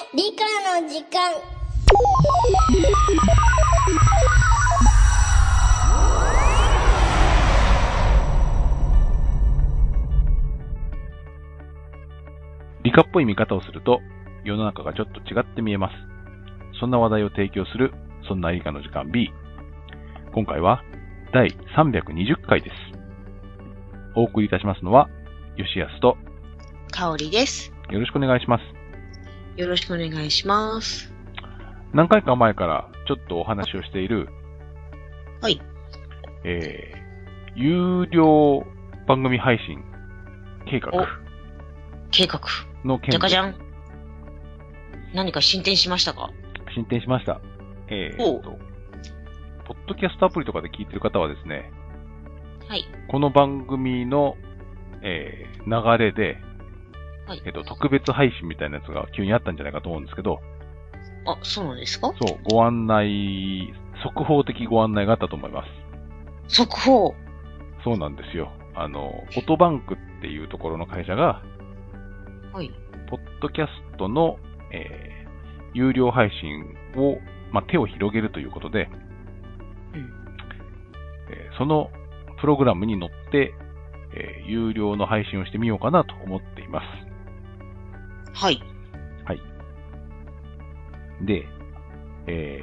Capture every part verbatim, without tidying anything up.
理科の時間。 理科っぽい見方をすると世の中がちょっと違って見えます。そんな話題を提供するそんな理科の時間 B。 今回はだいさんびゃくにじゅっかいです。お送りいたしますのは吉安と香織です。 よろしくお願いします。 よろしくお願いします。 何回か前からちょっとお話をしている、 はい。 えー、有料番組配信計画計画の件でじゃかじゃん。何か進展しましたか？ 進展しました。えーと、ポッドキャストアプリとかで聞いてる方はですね、 はい。 この番組の、えー、流れで、 はい。 えっと、特別配信みたいなやつが急にあったんじゃないかと思うんですけど、 あ、そうなんですか？ そう、ご案内、速報的ご案内があったと思います。 速報。 そうなんですよ。あの、オトバンクっていうところの会社が、 はい。 ポッドキャストの、えー、有料配信を、まあ、手を広げるということで、 うん。 えーそのプログラムに乗って、えー有料の配信をしてみようかなと思っています。 はい。 はい。で、え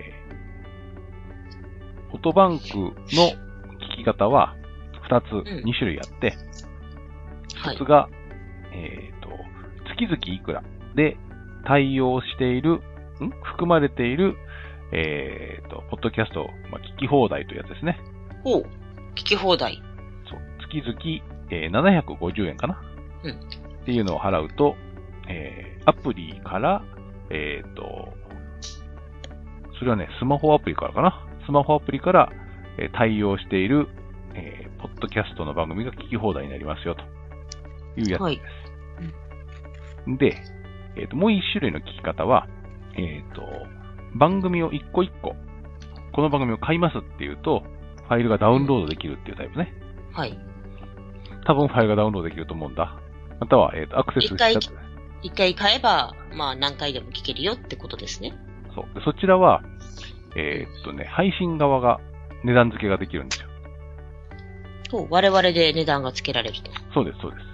ー、オトバンクの聞き方はふたつ、 んにしゅるいあって、 はいひとつ。が、えっと、月々いくらで対応している、ん含まれている、えっと、ポッドキャスト、まあ、聞き放題というやつですね。 おう。聞き放題。 そう。月々、えーななひゃくごじゅうえんかな。 うん。 っていうのを払うと、えー、アプリから、えっと、それはね、スマホアプリからかな。スマホアプリから、えー対応している、えー、ポッドキャストの番組が聞き放題になりますよ、というやつです。で、えっと、もう一種類の聞き方は、えっと、番組を一個一個、この番組を買いますっていうと、ファイルがダウンロードできるっていうタイプね。 はい。 多分ファイルがダウンロードできると思うんだ。または、えっと、アクセスした一回一回買えば、まあ何回でも聞けるよってことですね。 そう。でそちらは、えーっとね、配信側が値段付けができるんですよ。 そう。我々で値段がつけられると。 そうです、そうです。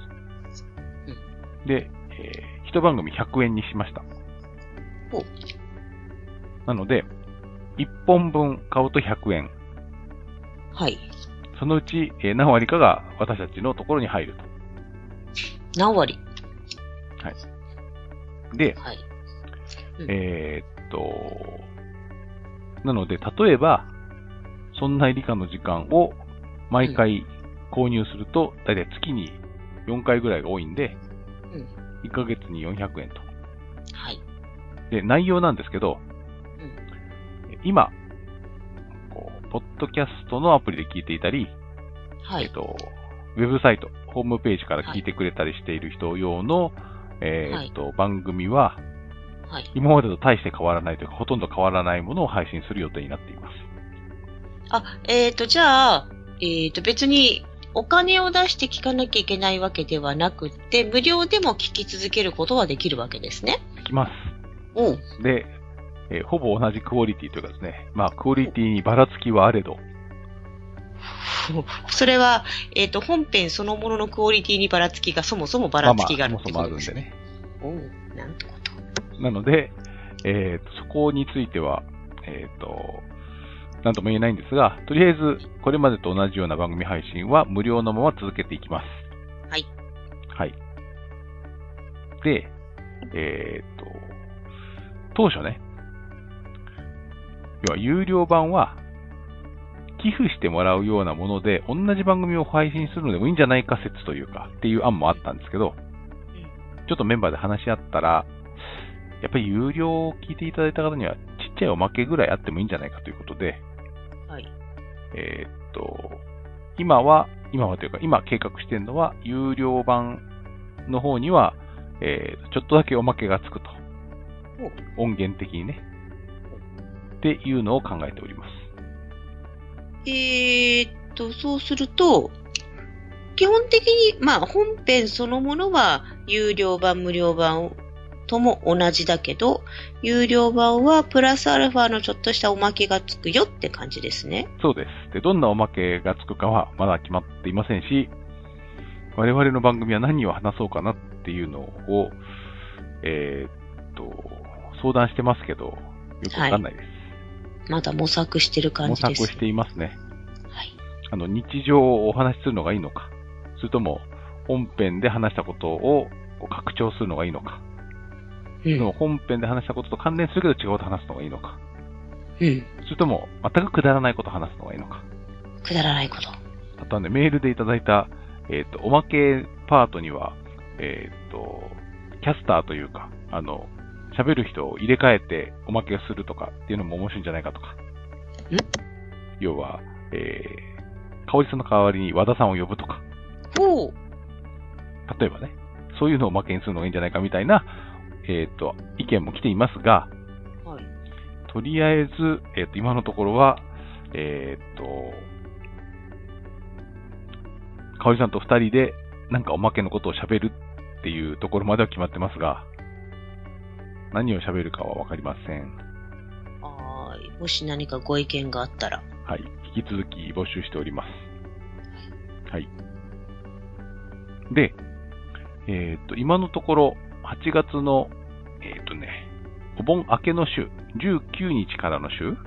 で、えー、一番組ひゃくえんにしました。 ほう。 なので、いっぽんぶん買うとひゃくえん。 はい。 そのうち、えー何割かが私たちのところに入ると。 何割？ はい。で、 はい。うんえーっと、なので、例えば、そんな理科の時間を毎回購入すると、だいたい月によんかいぐらいが多いんで、 うん。 いっかげつによんひゃくえんと。 はい。 で、内容なんですけど、 うん。 今、こう、ポッドキャストのアプリで聞いていたり、 はい。 えっと、ウェブサイト、ホームページから聞いてくれたりしている人用の、えっと、番組は、 はい。 今までと大して変わらないというか、ほとんど変わらないものを配信する予定になっています。 あ、えっと、じゃあ、えっと、別にお金を出して聞かなきゃいけないわけではなくって、無料でも聞き続けることはできるわけですね。 できます。 おう。 で、えーほぼ同じクオリティというかですね、まあ、クオリティにばらつきはあれど、 それは、えっと、本編そのもののクオリティにばらつきがそもそもばらつきがあるってまあまあ、そもそもあことですね。 るんでね。 おう、なんてこと。 なので、えーと、そこについては、えっと、なんとも言えないんですが、とりあえず、これまでと同じような番組配信は無料のまま続けていきます。 はい。 はい。で、えっと、当初ね、要は有料版は、寄付してもらうようなもので、同じ番組を配信するのでもいいんじゃないか説というか、っていう案もあったんですけど、ちょっとメンバーで話し合ったら、やっぱり有料を聞いていただいた方には、ちっちゃいおまけぐらいあってもいいんじゃないかということで、 はい。 えーっと、今は、今はというか、今計画しているのは、有料版の方には、えー、ちょっとだけおまけがつくと。音源的にね。っていうのを考えております。 えーっと、そうすると、基本的に、まあ、本編そのものは、有料版、無料版とも同じだけど、有料版はプラスアルファのちょっとしたおまけがつくよって感じですね。 そうです。で、どんなおまけがつくかはまだ決まっていませんし、我々の番組は何を話そうかなっていうのを、えー、っと、相談してますけど、よくわかんないです。はい、 まだ模索してる感じです。 模索していますね。 はい。 あの、日常をお話しするのがいいのか、それとも本編で話したことを拡張するのがいいのか、うん、本編で話したことと関連するけど違うことを話すのがいいのか、 うん、 それとも全くくだらないことを話すのがいいのか。 くだらないこと。 あとはね、メールでいただいた、えっと、おまけパートには、えっと、キャスターというか、あの、喋る人を入れ替えておまけをするとかっていうのも面白いんじゃないかとか。 ん要は、えー、香織さんの代わりに和田さんを呼ぶとか。 ほう。 例えばね、そういうのをおまけにするのがいいんじゃないかみたいな、えっと、意見も来ていますが、 はい、 とりあえず、えっと、今のところは、えっと、香織さんと二人でなんかおまけのことを喋るっていうところまでは決まってますが、何を喋るかはわかりません。 はい。もし何かご意見があったら。 はい。引き続き募集しております。はい。で、えっと、今のところ、はちがつの、えっとね、お盆明けの週、じゅうくにちからの週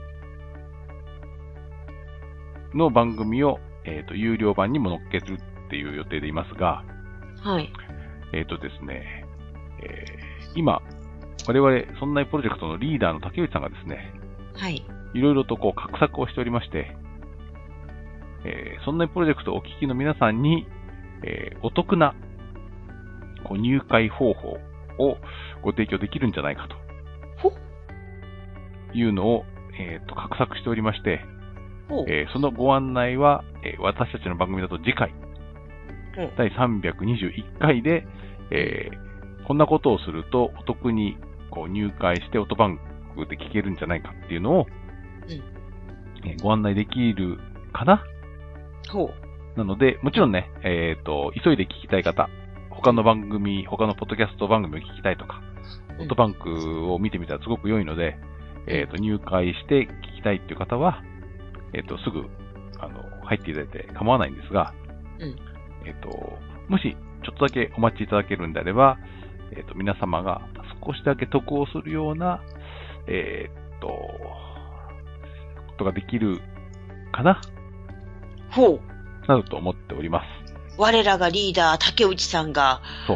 の番組を、えっと、有料版にも載っけるっていう予定でいますが、 はい。 えっとですね、えー、今、我々、そんなプロジェクトのリーダーの竹内さんがですね、 はい。 いろいろとこう、画策をしておりまして、えー、そんなプロジェクトをお聞きの皆さんに、えー、お得な、こう、入会方法をご提供できるんじゃないかと。 ほいうのを、えっと、画策しておりまして、 ほえー、そのご案内は、えー、私たちの番組だと次回、だいさんびゃくにじゅういっかいで、えー、こんなことをするとお得にこう入会してオートバンクで聞けるんじゃないかっていうのを、 うんえー、ご案内できるかな。 ほう。なので、もちろんね、えっと、急いで聞きたい方、他の番組、他のポッドキャスト番組を聞きたいとか、オートバンクを見てみたらすごく良いので、えっと、入会して聞きたいっていう方は、えっと、すぐ、あの、入っていただいて構わないんですが、 うん、 えっと、もし、ちょっとだけお待ちいただけるんであれば、えっと、皆様が少しだけ得をするような、えっと、ことができるかなほう。 などと思っております。 我らがリーダー、竹内さんが、 そう。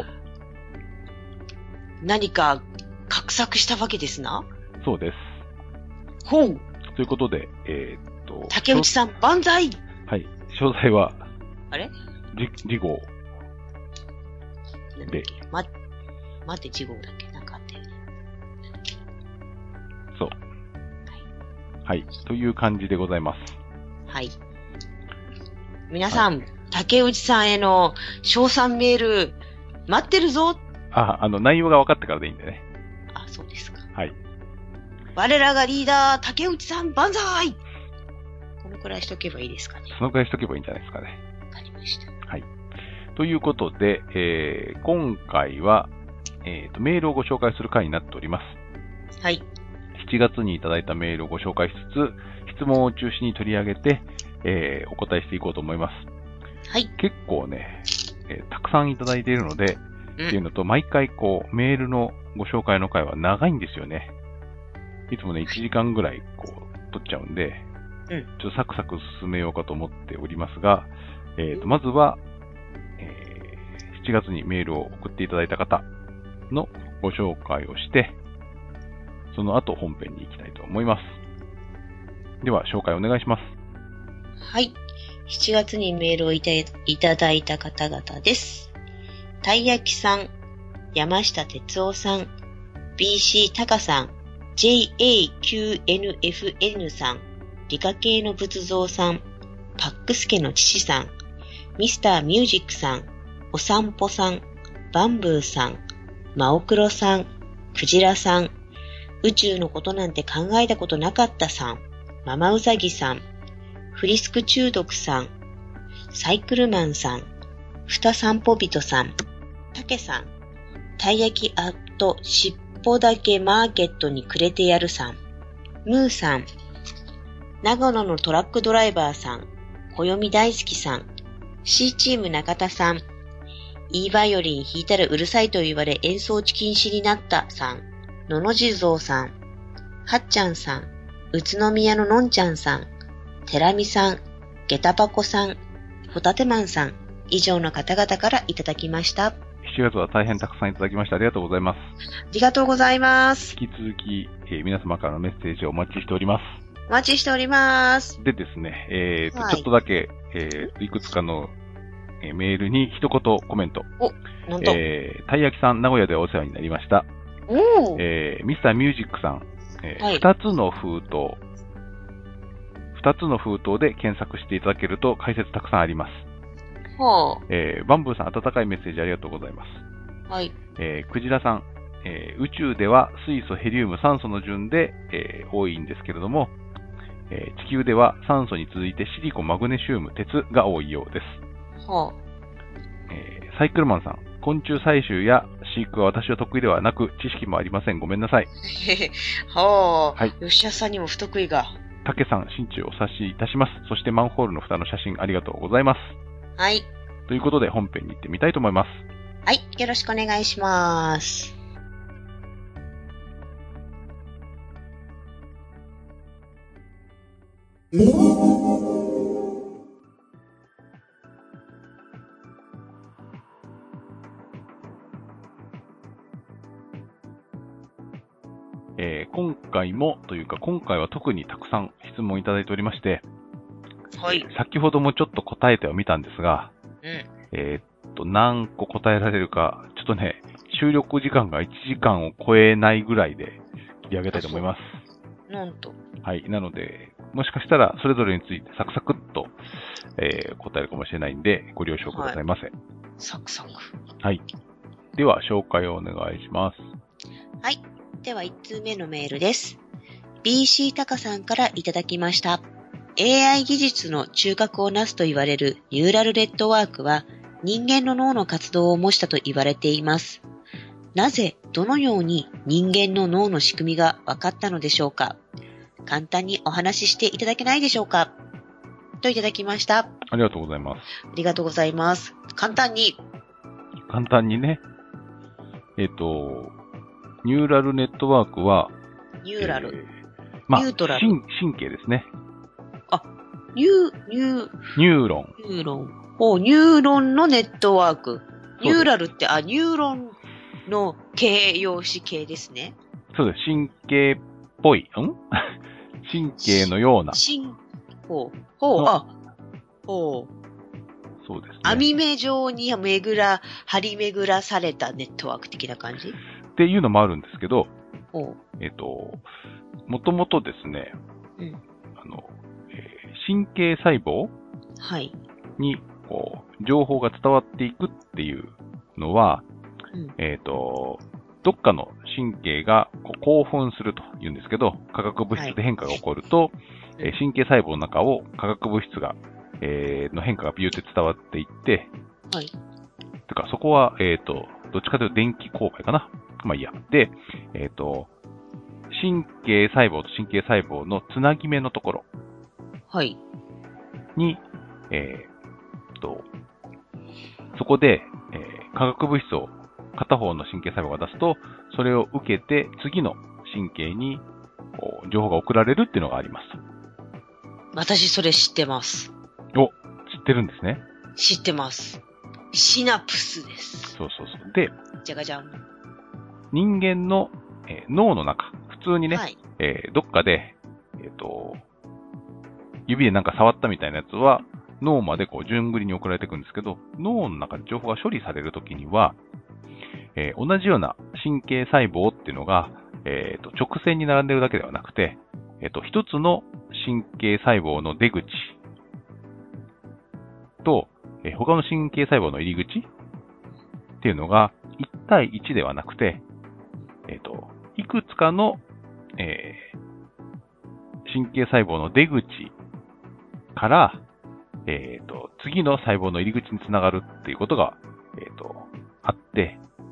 何か、画策したわけですな。 そうです。 ほう。 ということで、えー、っと。 竹内さん、万歳。 はい。詳細は、 あれじ、次号。で。 ま、待って、次号だっけなんかあったよね。 そう。はい。はい。という感じでございます。 はい。皆さん、はい、竹内さんへの賞賛メール、待ってるぞ。 あ、あの、内容が分かってからでいいんでね。 あ、そうですか。 はい。 我らがリーダー、竹内さん、万歳。このくらいしとけばいいですかね。 そのくらいしとけばいいんじゃないですかね。 わかりました。 はい。ということで、えー、今回は、えーと、メールをご紹介する回になっております。 はい。 しちがつにいただいたメールをご紹介しつつ、質問を中心に取り上げて、えー、お答えしていこうと思います。 はい。 結構ね、えー、たくさんいただいているので、うん、っていうのと、毎回こう、メールのご紹介の回は長いんですよね。いつもね、いちじかんぐらいこう、取っちゃうんで、 うん、 ちょっとサクサク進めようかと思っておりますが、えーと、まずは、えー、しちがつにメールを送っていただいた方のご紹介をして、その後本編に行きたいと思います。では、紹介お願いします。 はい。しちがつにメールをいた、いただいた方々です。たい焼きさん、山下哲夫さん、ビーシー タカさん、ジェイエーキューエヌエフエヌ さん、理科系の仏像さん、パックスケの父さん、ミスターミュージックさん、お散歩さん、バンブーさん、マオクロさん、クジラさん、宇宙のことなんて考えたことなかったさん、ママウサギさん、フリスク中毒さん、サイクルマンさん、ふた散歩人さん、タケさん、 たい焼きアットしっぽだけマーケットにくれてやるさん、ムーさん、長野のトラックドライバーさん、暦大好きさん、C チーム中田さん、E バイオリン弾いたらうるさいと言われ演奏禁止になったさん、のの地蔵さん、はっちゃんさん、宇都宮ののんちゃんさん、てらみさん、げたぱこさん、ホタテマンさん、以上の方々からいただきました。 しちがつは大変たくさんいただきました。ありがとうございます。 ありがとうございます。 引き続き、えー皆様からのメッセージをお待ちしております。 お待ちしております。 でですね、えーと、 はいちょっとだけ、えーいくつかの、えーメールに一言コメント。 お、なんと。 えー、たい焼きさん、名古屋でお世話になりました。 おー。 えー、ミスターミュージックさん、えーはい二つの封筒、二つの封筒で検索していただけると解説たくさんあります。 はえー、バンブーさん、温かいメッセージありがとうございます。 あ。はい。 えー、クジラさん、えー、宇宙では水素、ヘリウム、酸素の順で、えー多いんですけれども、えー地球では酸素に続いてシリコ、マグネシウム、鉄が多いようです。 はえーサイクルマンさん、昆虫採集や飼育は私は得意ではなく、知識もありません。ごめんなさい。 あ。はあ。 はい。 吉田さんにも不得意が。 たけさん、心中お察しいたします。そしてマンホールの蓋の写真ありがとうございます。 はい。 ということで本編に行ってみたいと思います。 はい。よろしくお願いします。 えー今回もというか今回は特にたくさん質問いただいておりまして、 はい。 先ほどもちょっと答えてはみたんですが、 うん。 えーっと、何個答えられるか、ちょっとね、収録時間がいちじかんを超えないぐらいで切り上げたいと思います。 なんと。 はい。なので、もしかしたらそれぞれについてサクサクっと、えー答えるかもしれないんで、ご了承くださいませ。 サクサク。 はい。では、紹介をお願いします。 はい。では、いち通目のメールです。ビーシー タカさんからいただきました。エーアイ 技術の中核をなすと言われるニューラルネットワークは人間の脳の活動を模したと言われています。なぜ、どのように人間の脳の仕組みが分かったのでしょうか。簡単にお話ししていただけないでしょうか。といただきました。 ありがとうございます。 ありがとうございます。簡単に。 簡単にね、えっ、と、ニューラルネットワークは、 ニューラル。 えーまあ、 ニュートラル神神経ですね。 ニュー、ニュー、 ニューロン。 ニューロン。おニューロンのネットワーク。ニューラルル。 って、あ、ニューロンの形容詞形ですね。 そうです。神経っぽい。ん神経のような。 進ほう。ほう、 のあ、ほう。 そうですね。 網目状に巡ら、張り巡らされたネットワーク的な感じっていうのもあるんですけど、 ほえっ、と、もともとですね、 う。うん。 あの、えー神経細胞はい。 に、こう、情報が伝わっていくっていうのは、 うん。 えっ、と、どっかの神経がこう興奮すると言うんですけど、化学物質で変化が起こると、えー神経細胞の中を化学物質が、えーの変化がビューって伝わっていって、 はい。 てかそこは、えっ、と、どっちかというと電気勾配かな。まあいいや。で、えっ、と、神経細胞と神経細胞のつなぎ目のところはい。 に、えーっと、そこで、えー化学物質を片方の神経細胞が出すと、それを受けて次の神経にこう情報が送られるっていうのがあります。 私それ知ってます。 お、知ってるんですね。 知ってます。シナプスです。 そうそうそう。で、 じゃがじゃん。 人間の、えー脳の中、普通にね、 はい。 えーどっかで、えっ、と、指でなんか触ったみたいなやつは、脳までこう順繰りに送られていくんですけど、脳の中で情報が処理されるときには、えー同じような神経細胞っていうのが、えーと直線に並んでるだけではなくて、えっ、と、一つの神経細胞の出口と、えー他の神経細胞の入り口っていうのがいち対いちではなくて、えっ、と、いくつかの、えー神経細胞の出口から、えっ、と、次の細胞の入り口につながるっていうことが、えっ、と、あって、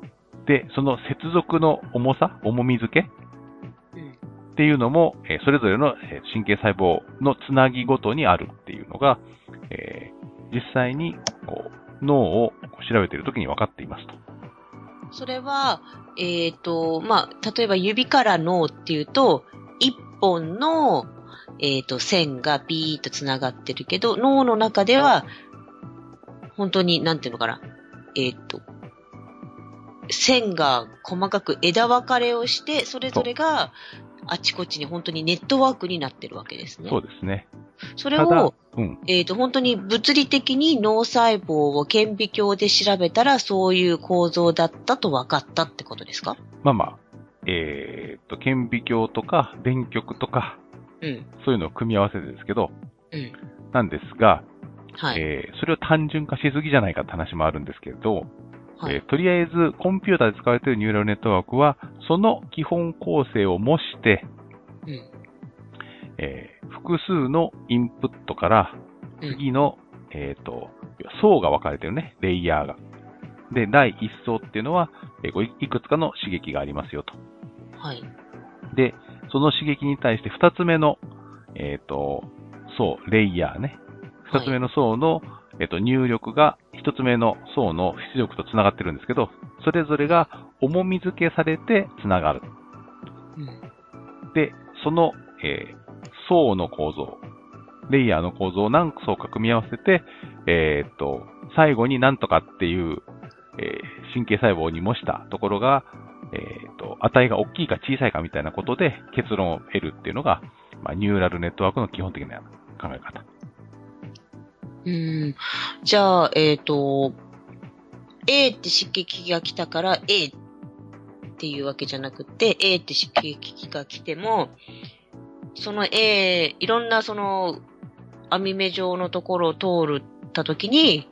で、その接続の重さ、重み付けうん。 っていうのも、えーそれぞれのえー神経細胞のつなぎごとにあるっていうのが、えー実際にこう脳を調べているときに分かっていますと。 それは、えっ、と、まあ、例えば指から脳っていうと、一本の、えっ、と、線がビーッと繋がってるけど、脳の中では、本当に、なんていうのかな。えっ、と、線が細かく枝分かれをして、それぞれがあちこちに本当にネットワークになってるわけですね。 そうですね。 それただを、 うん、 えっ、と、本当に物理的に脳細胞を顕微鏡で調べたら、そういう構造だったと分かったってことですか？ まあまあ、えーっと、顕微鏡とか電極とか、 うん。 そういうのを組み合わせてですけど、 うん。 なんですが、 はい。 えーそれを単純化しすぎじゃないかって話もあるんですけど、 はい。 えーとりあえずコンピューターで使われているニューラルネットワークは、その基本構成を模して、 うん。 えー複数のインプットからうん。 次の、えーと、層が分かれてるね、レイヤーが。で、だいいち層っていうのは、えーこういいくつかの刺激がありますよと。 はい。 で、その刺激に対してふたつめの、えっ、と、層、レイヤーね。ふたつめの層の、えっ、と、入力がひとつめの層の出力とつながってるんですけど、それぞれが重み付けされてつながる。 うん。 で、その、えー層の構造、レイヤーの構造を何層か組み合わせて、えっ、と、最後になんとかっていう、えー神経細胞に模したところが、えっ、と、値が大きいか小さいかみたいなことで結論を得るっていうのが、まあ、ニューラルネットワークの基本的な考え方。 うーん。じゃあ、えっ、と、A って刺激が来たから A っていうわけじゃなくて、A って刺激が来ても、その A、いろんなその網目状のところを通るったときに、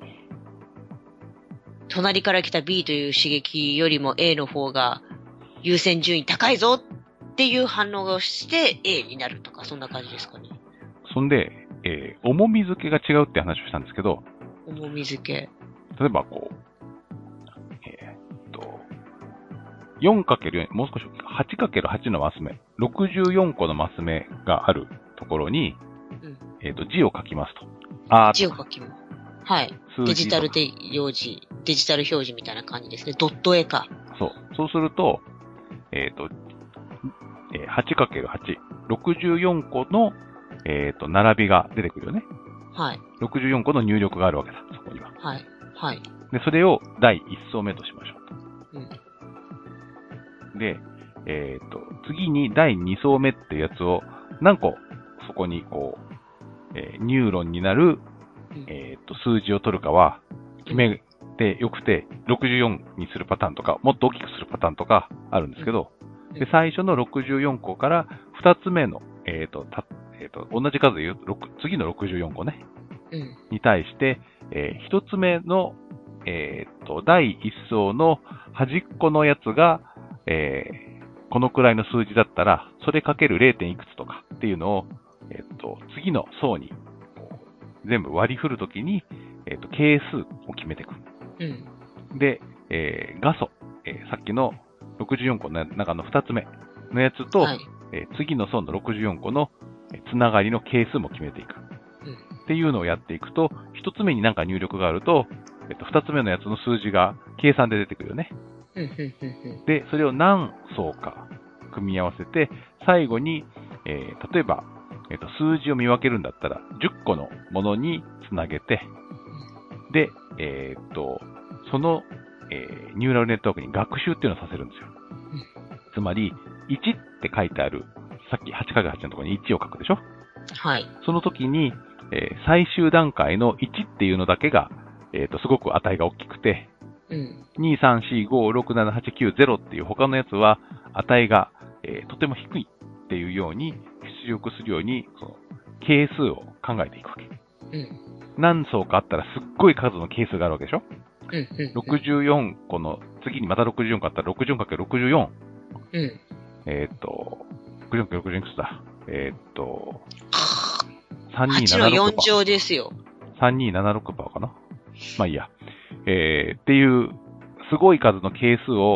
隣から来た B という刺激よりも A の方が優先順位高いぞっていう反応をして A になるとか、そんな感じですかね。 そんで、えー重み付けが違うって話をしたんですけど、 重み付け。 例えばこう、えーっと、よんかけるよん、もう少し はちかけるはち のマス目、ろくじゅうよんこのマス目があるところに、 うん。 えーっと、字を書きますと。あー字を書きます。はい。 数字デジタルとかで表示、デジタル表示みたいな感じですね。ドット絵か。 そう。そうすると、えっ、と、えー はちかけるはち、ろくじゅうよんこの、えっ、と、並びが出てくるよね。 はい。 ろくじゅうよんこの入力があるわけだ、そこには。 はい。はい。 で、それをだいいち層目としましょううん。 と。で、えっ、と、次にだいに層目っていうやつを何個そこにこう、えーニューロンになる、 うんえっ、と、数字を取るかは決めてよくて、ろくじゅうよんにするパターンとか、もっと大きくするパターンとかあるんですけど、 うんで、最初のろくじゅうよんこからふたつめの、えっ、と、た、えっ、と、同じ数で言うと、ろく次のろくじゅうよんこね、 うん。 に対して、えー、ひとつめの、えっ、と、だいいち層の端っこのやつが、えーこのくらいの数字だったら、それかける れい. いくつとかっていうのを、えっ、と、次の層に、こう全部割り振るときに、えっ、と、係数を決めていく。 うん。 で、えー画素、えーさっきのろくじゅうよんこの中のふたつめのやつと、 はい。 えー次の層のろくじゅうよんこのえーつながりの係数も決めていく。 うん。 っていうのをやっていくと、ひとつめになんか入力があると、えっと、ふたつめのやつの数字が計算で出てくるよね。 うん。うん。うん。 で、それを何層か組み合わせて、最後に、えー例えば、えっと、数字を見分けるんだったら、じゅっこのものにつなげて、で、えーっと、その、えーニューラルネットワークに学習っていうのをさせるんですよ。つまり、いちって書いてある、さっき はちかけるはち のところにいちを書くでしょ。 はい。 その時に、えー最終段階のいちっていうのだけが、えーっと、すごく値が大きくて、 うん。 に、さん、よん、ご、ろく、なな、はち、きゅう、ゼロっていう他のやつは値が、えーとても低いっていうように出力するようにその係数を考えていくわけ。 うん。 何層かあったらすっごい数の係数があるわけでしょ。 うん。うん。 ろくじゅうよんこの次にまたろくじゅうよんこあったら ろくじゅうよんかけるろくじゅうよん。 うん。 えーっと、ろくじゅうよんかけるろくじゅうよんいくつだえーっと、さんにはちのーななろくよん乗ですよ。 さんにーななろくパーかな。まあいいや。えー、っていう、すごい数の係数を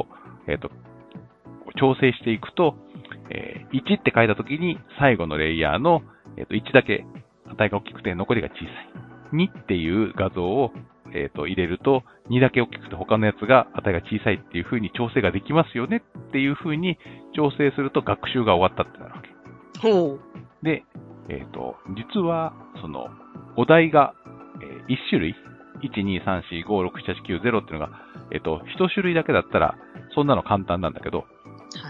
えっと、調整していくと、えー、いちって書いたときに最後のレイヤーの、えっと、いちだけ値が大きくて残りが小さい。にっていう画像を、えっと、入れるとにだけ大きくて他のやつが値が小さいっていう風に調整ができますよねっていう風に調整すると学習が終わったってなるわけ。 ほう。 で、えっと、実は、その、お題が、えー、いち種類 ?いち、に、さん、よん、ご、ろく、なな、はち、きゅう、ゼロっていうのが、えっと、いち種類だけだったら、そんなの簡単なんだけど、 はい。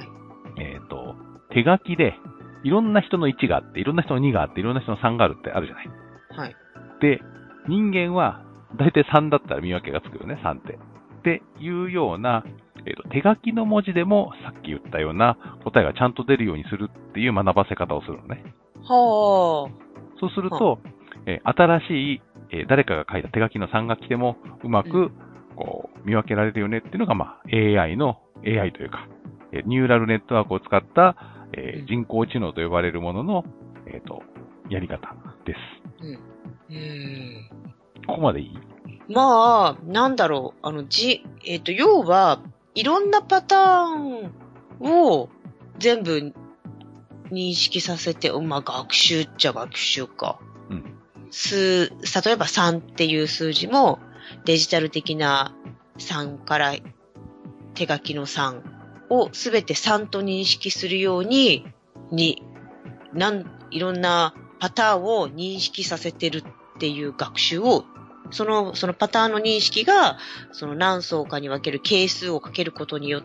えっと、手書きで、いろんな人のいちがあって、いろんな人のにがあって、いろんな人のさんがあるってあるじゃない。 はい。 で、人間は、だいたいさんだったら見分けがつくよね、さんって。っていうような、えっと、手書きの文字でも、さっき言ったような答えがちゃんと出るようにするっていう学ばせ方をするのね。 はあ。 そうすると、えー、新しい、えー、誰かが書いた手書きのさんがきでもうまく、こう見分けられるよねっていうのが、まあ、エーアイ の、エーアイ というか、えー、ニューラルネットワークを使った、えー、人工知能と呼ばれるものの、えっと、やり方です。 うん。うーん。 ここまでいい？ まあ、なんだろう。あの、じ、えっと、要は、いろんなパターンを全部認識させて、まあ、学習っちゃ学習か。 うん。 数、例えばさんっていう数字も、デジタル的なさんから手書きのさんをすべてさんと認識するように、に、なん、いろんなパターンを認識させてるっていう学習を、その、そのパターンの認識が、その何層かに分ける係数をかけることによって、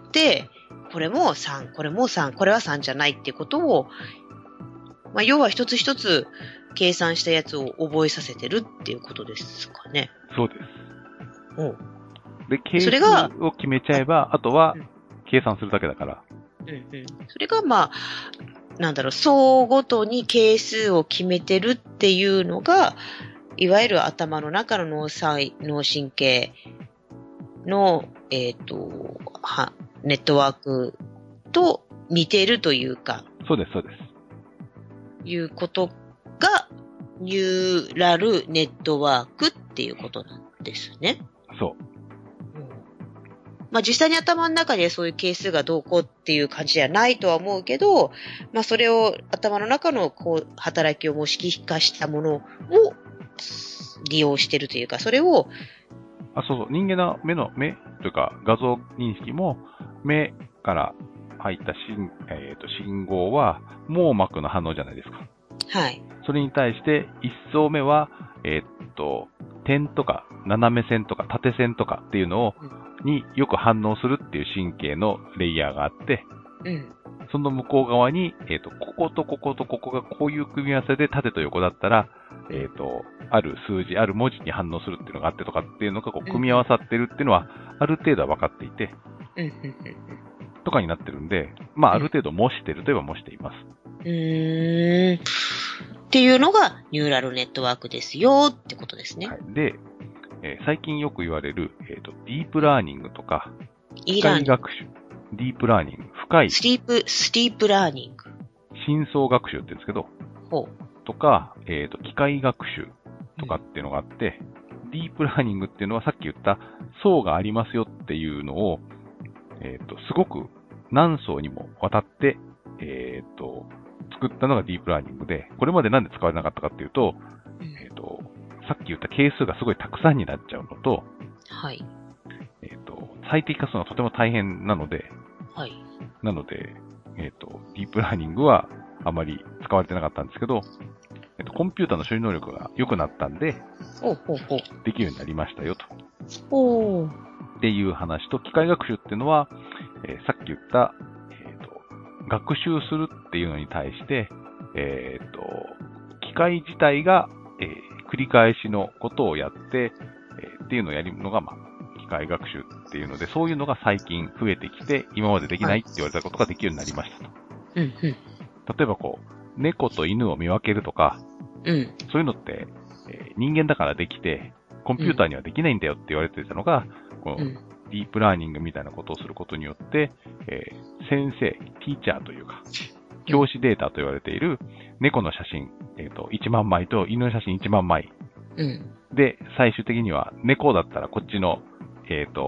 これもさん、これもさん、これはさんじゃないっていうことを、まあ、要は一つ一つ計算したやつを覚えさせてるっていうことですかね。 そうです。 おう。 で、係数を決めちゃえば、あとは計算するだけだから。 うんうん。それがまあ、なんだろう、層ごとに係数を決めてるっていうのが、いわゆる頭の中の脳細、脳神経の、えっと、は、ネットワークと似てるというか。 そうです、そうです。 いうことが、ニューラルネットワークっていうことなんですね。 そう。 まあ実際に頭の中でそういう係数がどうこうっていう感じじゃないとは思うけど、まあそれを頭の中のこう働きを模式化したものを利用してるというか、それを、 あ、そうそう、人間の目の、目というか画像認識も、目から入った信、えーと、信号は網膜の反応じゃないですか。 はい。 それに対して一層目は、えーっと、点とか斜め線とか縦線とかっていうのを、うん、によく反応するっていう神経のレイヤーがあって、 うん、 その向こう側に、えーっと、こことこことここがこういう組み合わせで縦と横だったら、えーっと、ある数字、ある文字に反応するっていうのがあってとかっていうのがこう組み合わさってるっていうのは、ある程度は分かっていて、 うん、 とかになってるんで、まあある程度模してるといえば模しています。 うーん。っていうのがニューラルネットワークですよってことですね。 はい、で、えー、最近よく言われる、えーと、ディープラーニングとか、機械学習、ディープラーニング、深い、 スリープ、スリープラーニング。 深層学習って言うんですけど、 ほう。 とか、えーと、機械学習とかっていうのがあって、うん、ディープラーニングっていうのはさっき言った層がありますよっていうのを、えーと、すごく何層にもわたって、えーと、作ったのがディープラーニングで、これまでなんで使われなかったかっていうと、うん、えっと、さっき言った係数がすごいたくさんになっちゃうのと、 はい。 えっと、最適化するのはとても大変なので、 はい。 なので、えっと、ディープラーニングはあまり使われてなかったんですけど、えっと、コンピューターの処理能力が良くなったんで、 ほうほうほう。 できるようになりましたよと。 おー。 っていう話と、機械学習っていうのは、えー、さっき言った、学習するっていうのに対して、えっと、機械自体が、えー、繰り返しのことをやって、えー、っていうのをやるのが、まあ、機械学習っていうので、そういうのが最近増えてきて、今までできないって言われたことができるようになりましたと。 うんうん、例えばこう、猫と犬を見分けるとか、 うん、 そういうのって、えー、人間だからできて、コンピューターにはできないんだよって言われてたのが、こう、うん、ディープラーニングみたいなことをすることによって、えー、先生、ティーチャーというか、教師データと言われている猫の写真、えっと、いちまんまいと犬の写真いちまんまい。 うん、 で、最終的には猫だったらこっちの、えっと、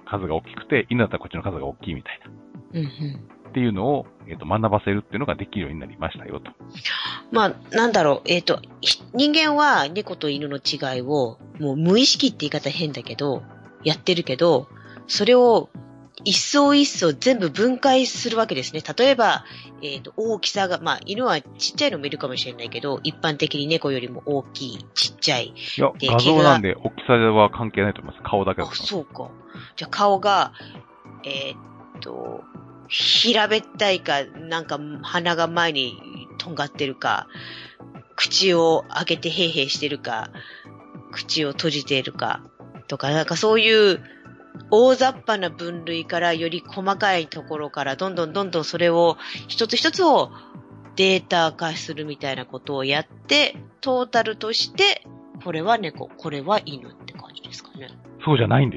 数が大きくて、犬だったらこっちの数が大きいみたいな。 うんうんっていうのを、えっと、学ばせるっていうのができるようになりましたよと。 まあ、なんだろう、えっと、人間は猫と犬の違いを、もう無意識って言い方変だけど、やってるけど、それを一層一層全部分解するわけですね。例えば、えっと、大きさが、まあ、犬はちっちゃいのもいるかもしれないけど、一般的に猫よりも大きい、ちっちゃい。 いや、画像なんで大きさは関係ないと思います。顔だけだとあ、 思います。 そうか。じゃあ顔が、えーっと、平べったいか、なんか鼻が前にとんがってるか、口を開けてヘーヘーしてるか、口を閉じているか、とか、なんかそういう大雑把な分類からより細かいところからどんどんどんどんそれを一つ一つをデータ化するみたいなことをやって、トータルとして、これは猫、これは犬って感じですかね。 そうじゃないんです。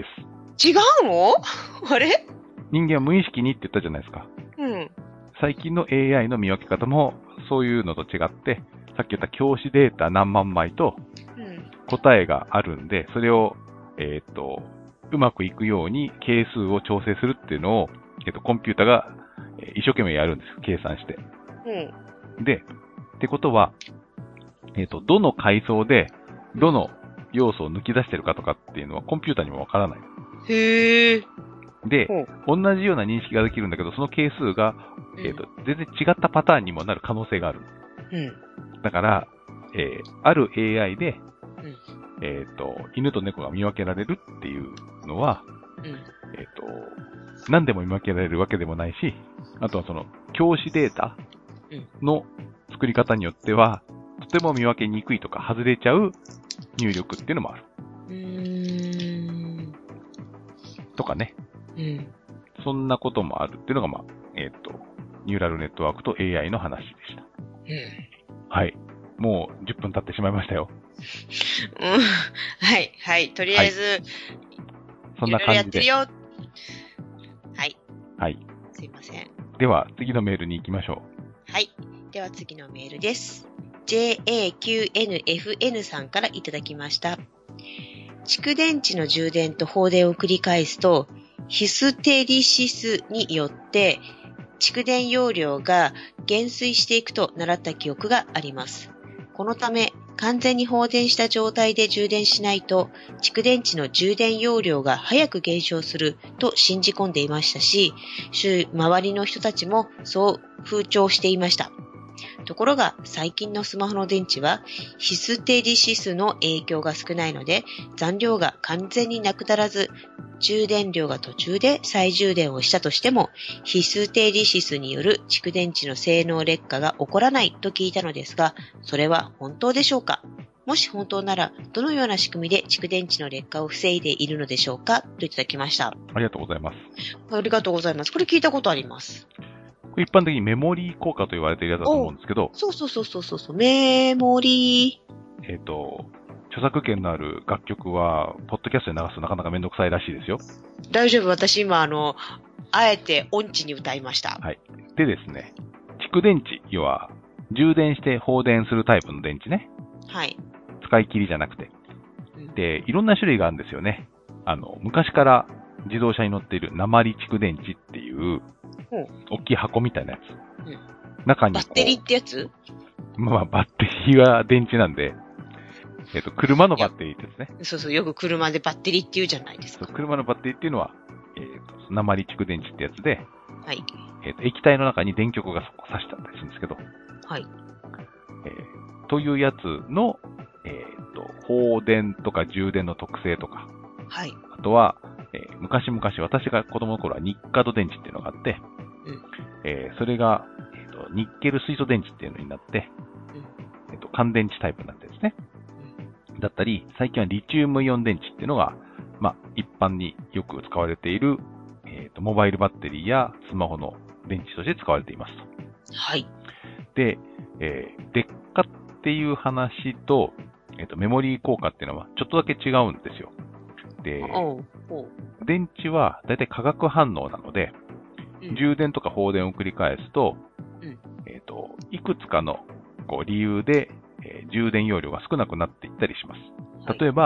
違うのあれ人間は無意識にって言ったじゃないですか。 うん。 最近の エーアイ の見分け方もそういうのと違って、さっき言った教師データ何万枚と答えがあるんで、それを、えっと、うまくいくように係数を調整するっていうのを、えっと、コンピュータが一生懸命やるんですよ。計算して。 うん。 で、ってことは、えっと、どの階層で、どの要素を抜き出してるかとかっていうのはコンピュータにもわからない。 へー。 で、同じような認識ができるんだけど、その係数が、えっと、全然違ったパターンにもなる可能性がある。 うん。 だから、えー、ある エーアイで、 うんえっと、犬と猫が見分けられるっていうのは、 うん。 えっと、何でも見分けられるわけでもないし、あとはその、教師データの作り方によっては、とても見分けにくいとか外れちゃう入力っていうのもある。 うーん。 とかね。 うん。 そんなこともあるっていうのが、まあ、えっと、ニューラルネットワークと エーアイ の話でした。 うん。 はい。もうじゅっぷん経ってしまいましたよ。 うん。はい、はい。とりあえず、はい、 そんな感じで。いろいろやってるよ。 はい。 はい。 すいません。 では、次のメールに行きましょう。はい。では、次のメールです。ジェイエーキューエヌエフエヌ さんからいただきました。蓄電池の充電と放電を繰り返すと、ヒステリシスによって蓄電容量が減衰していくと習った記憶があります。このため、完全に放電した状態で充電しないと、蓄電池の充電容量が早く減少すると信じ込んでいましたし、周りの人たちもそう風潮していました。ところが最近のスマホの電池はヒステリシスの影響が少ないので残量が完全になくならず充電量が途中で再充電をしたとしてもヒステリシスによる蓄電池の性能劣化が起こらないと聞いたのですがそれは本当でしょうか？もし本当ならどのような仕組みで蓄電池の劣化を防いでいるのでしょうかといただきました。 ありがとうございます。 ありがとうございます。これ聞いたことあります。 一般的にメモリー効果と言われているやつだと思うんですけど。 そうそうそうそうそう。メモリー。えっと、著作権のある楽曲は、ポッドキャストで流すとなかなかめんどくさいらしいですよ。 大丈夫。私今、あの、あえて音痴に歌いました。 はい。でですね、蓄電池、要は、充電して放電するタイプの電池ね。 はい。 使い切りじゃなくて。で、いろんな種類があるんですよね。あの、昔から自動車に乗っている鉛蓄電池っていう、うん、大きい箱みたいなやつ。うん、中にバッテリーってやつ？ まあ、バッテリーは電池なんで、えっと、車のバッテリーですね。 そうそう、よく車でバッテリーって言うじゃないですか。 車のバッテリーっていうのは、えっと、鉛蓄電池ってやつで、 はい。 えっと、液体の中に電極が挿してあったりするんですけど、 はい。 えー、というやつの、えっと、放電とか充電の特性とか、 はい。 あとは、えー、昔々私が子供の頃はニッカド電池っていうのがあって、うんえー、それが、えーと、ニッケル水素電池っていうのになって、うんえーと、乾電池タイプになってですね、うん。だったり、最近はリチウムイオン電池っていうのが、まあ、一般によく使われている、えーと、モバイルバッテリーやスマホの電池として使われていますと。 はい。で、 えー、劣化っていう話と、えーと、メモリー効果っていうのはちょっとだけ違うんですよ。で、電池はだいたい化学反応なので、うん、充電とか放電を繰り返すと、うんえーと、いくつかのこう理由で、えー、充電容量が少なくなっていったりします。例えば、はい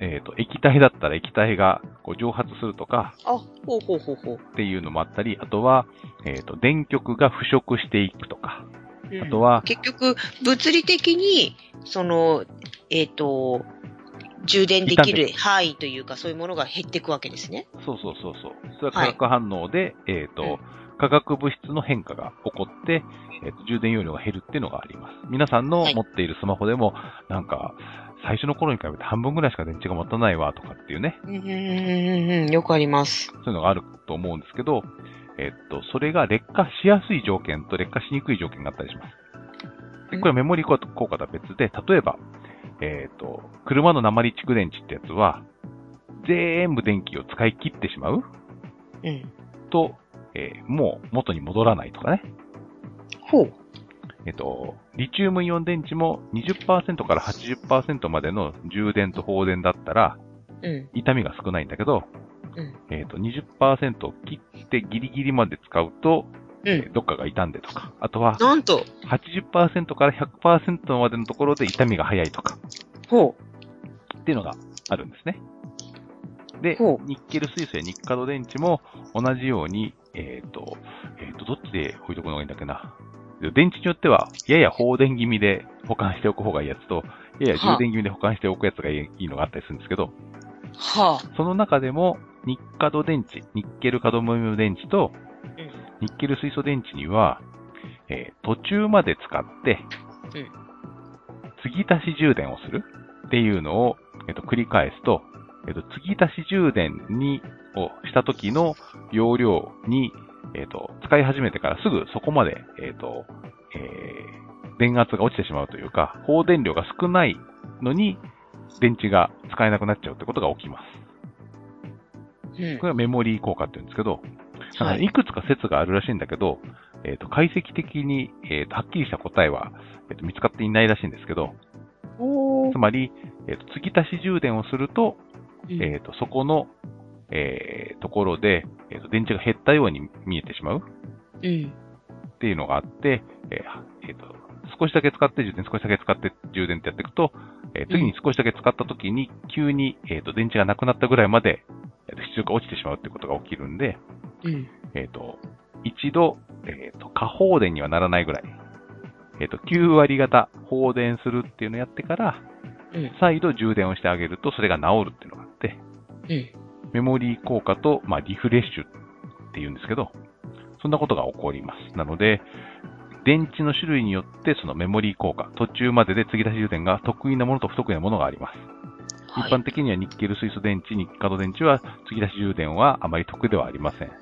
えっと、液体だったら液体がこう蒸発するとか、 あ、ほうほうほうほう。 っていうのもあったり、あとは、えっと、電極が腐食していくとか、 うん、 あとは、 結局、物理的に、その、えっ、と、充電できる範囲というか、そういうものが減っていくわけですね。 そうそうそうそう。それは化学反応で、はい、えっ、と、うん、化学物質の変化が起こって、えーと、充電容量が減るっていうのがあります。皆さんの持っているスマホでも、はい、なんか、最初の頃に比べて半分ぐらいしか電池が持たないわとかっていうね。 うんうんうんうん、よくあります。 そういうのがあると思うんですけど、えっ、と、それが劣化しやすい条件と劣化しにくい条件があったりします。でこれはメモリー効果とは別で、例えば、えっ、と、車の鉛蓄電池ってやつは、全部電気を使い切ってしまう、 うん、 と、えー、もう元に戻らないとかね。 ほう。 えっと、リチウムイオン電池も にじゅっパーセント から はちじゅっパーセント までの充電と放電だったら、 うん、 痛みが少ないんだけど、 うん、 えっと、にじゅっパーセント を切ってギリギリまで使うと、 うんえー、どっかが傷んでとか、あとは、 なんとはちじゅっパーセント から ひゃくパーセント までのところで痛みが早いとか、 ほう。っていうのがあるんですね。で、ニッケル水素やニッカド電池も同じように、えっ、ー、と、えっ、ー、と、どっちで置いとくのがいいんだっけな。電池によっては、やや放電気味で保管しておく方がいいやつと、やや充電気味で保管しておくやつがいいのがあったりするんですけど、 はあ、 その中でも、ニッカド電池、ニッケルカドミウム電池と、ニッケル水素電池には、えー、途中まで使って、うん、継ぎ足し充電をするっていうのを、えー、と繰り返すと、えっと、継ぎ足し充電に、をした時の容量に、えっと、使い始めてからすぐそこまで、えっと、えー、電圧が落ちてしまうというか、放電量が少ないのに、電池が使えなくなっちゃうってことが起きます。うん、これはメモリー効果って言うんですけど、はい、いくつか説があるらしいんだけど、えっと、解析的に、えっと、はっきりした答えは、えっと、見つかっていないらしいんですけど、つまり、えっと、継ぎ足し充電をすると、えっと、そこの、えー、ところで、えーと、電池が減ったように見えてしまう、うん、っていうのがあって、えーえーと、少しだけ使って充電、少しだけ使って充電ってやっていくと、えー、次に少しだけ使ったときに、急に、えーと、電池がなくなったぐらいまで、えーと、出力が落ちてしまうっていうことが起きるんで、うん、えーと、一度、えーと、過放電にはならないぐらい、えーと、きゅう割方放電するっていうのをやってから、うん、再度充電をしてあげると、それが治るっていうのがあって、うん、メモリー効果と、まあ、リフレッシュっていうんですけど、そんなことが起こります。なので、電池の種類によって、そのメモリー効果、途中までで継ぎ足し充電が得意なものと不得意なものがあります。はい、一般的にはニッケル水素電池、ニッカド電池は継ぎ足し充電はあまり得ではありません。はい、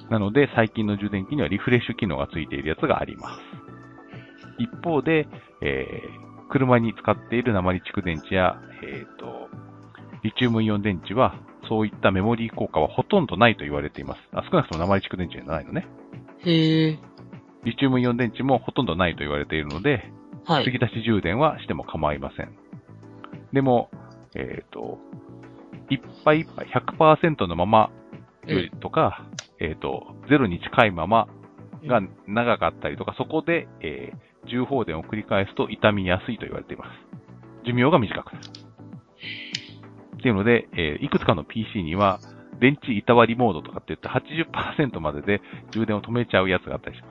なので、最近の充電器にはリフレッシュ機能がついているやつがあります。一方で、えー、車に使っている鉛蓄電池や、えーと、リチウムイオン電池は、そういったメモリー効果はほとんどないと言われています。あ、少なくとも鉛蓄電池じゃないのね。へー。リチウムイオン電池もほとんどないと言われているので、はい、継ぎ足し充電はしても構いません。でも、えっと、いっぱいいっぱい ひゃくパーセント のままよりとか、うん、えっと、ゼロに近いままが長かったりとか、そこで、えー、重放電を繰り返すと傷みやすいと言われています。寿命が短くなる。っていうので、えー、いくつかの ピーシー には、電池板割りモードとかって言って はちじゅっパーセント までで充電を止めちゃうやつがあったりします。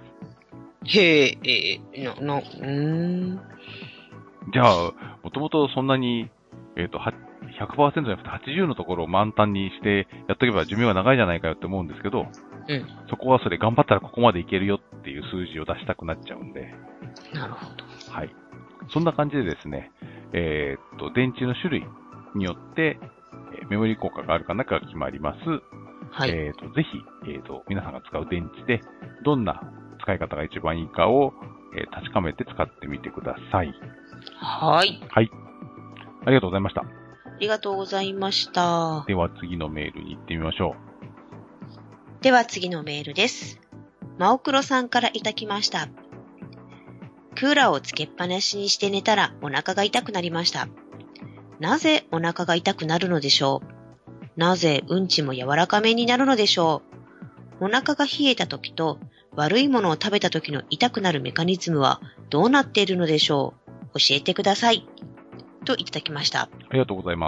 へえ、えー、な、な、うーん。 じゃあ、もともとそんなに、えっと、ひゃくパーセント じゃなくてはちじゅうのところを満タンにしてやっとけば寿命が長いじゃないかよって思うんですけど、うん。そこはそれ頑張ったらここまでいけるよっていう数字を出したくなっちゃうんで。 なるほど。 はい。そんな感じでですね、えー、っと、電池の種類によって、メモリー効果があるかなかが決まります。はい。えっと、ぜひ、えっと、皆さんが使う電池で、どんな使い方が一番いいかを、えー、確かめて使ってみてください。 はい。 はい。ありがとうございました。 ありがとうございました。 では次のメールに行ってみましょう。では次のメールです。マオクロさんからいただきました。クーラーをつけっぱなしにして寝たらお腹が痛くなりました。なぜお腹が痛くなるのでしょう？なぜうんちも柔らかめになるのでしょう？お腹が冷えた時と悪いものを食べた時の痛くなるメカニズムはどうなっているのでしょう？教えてください。といただきました。ありがとうございます。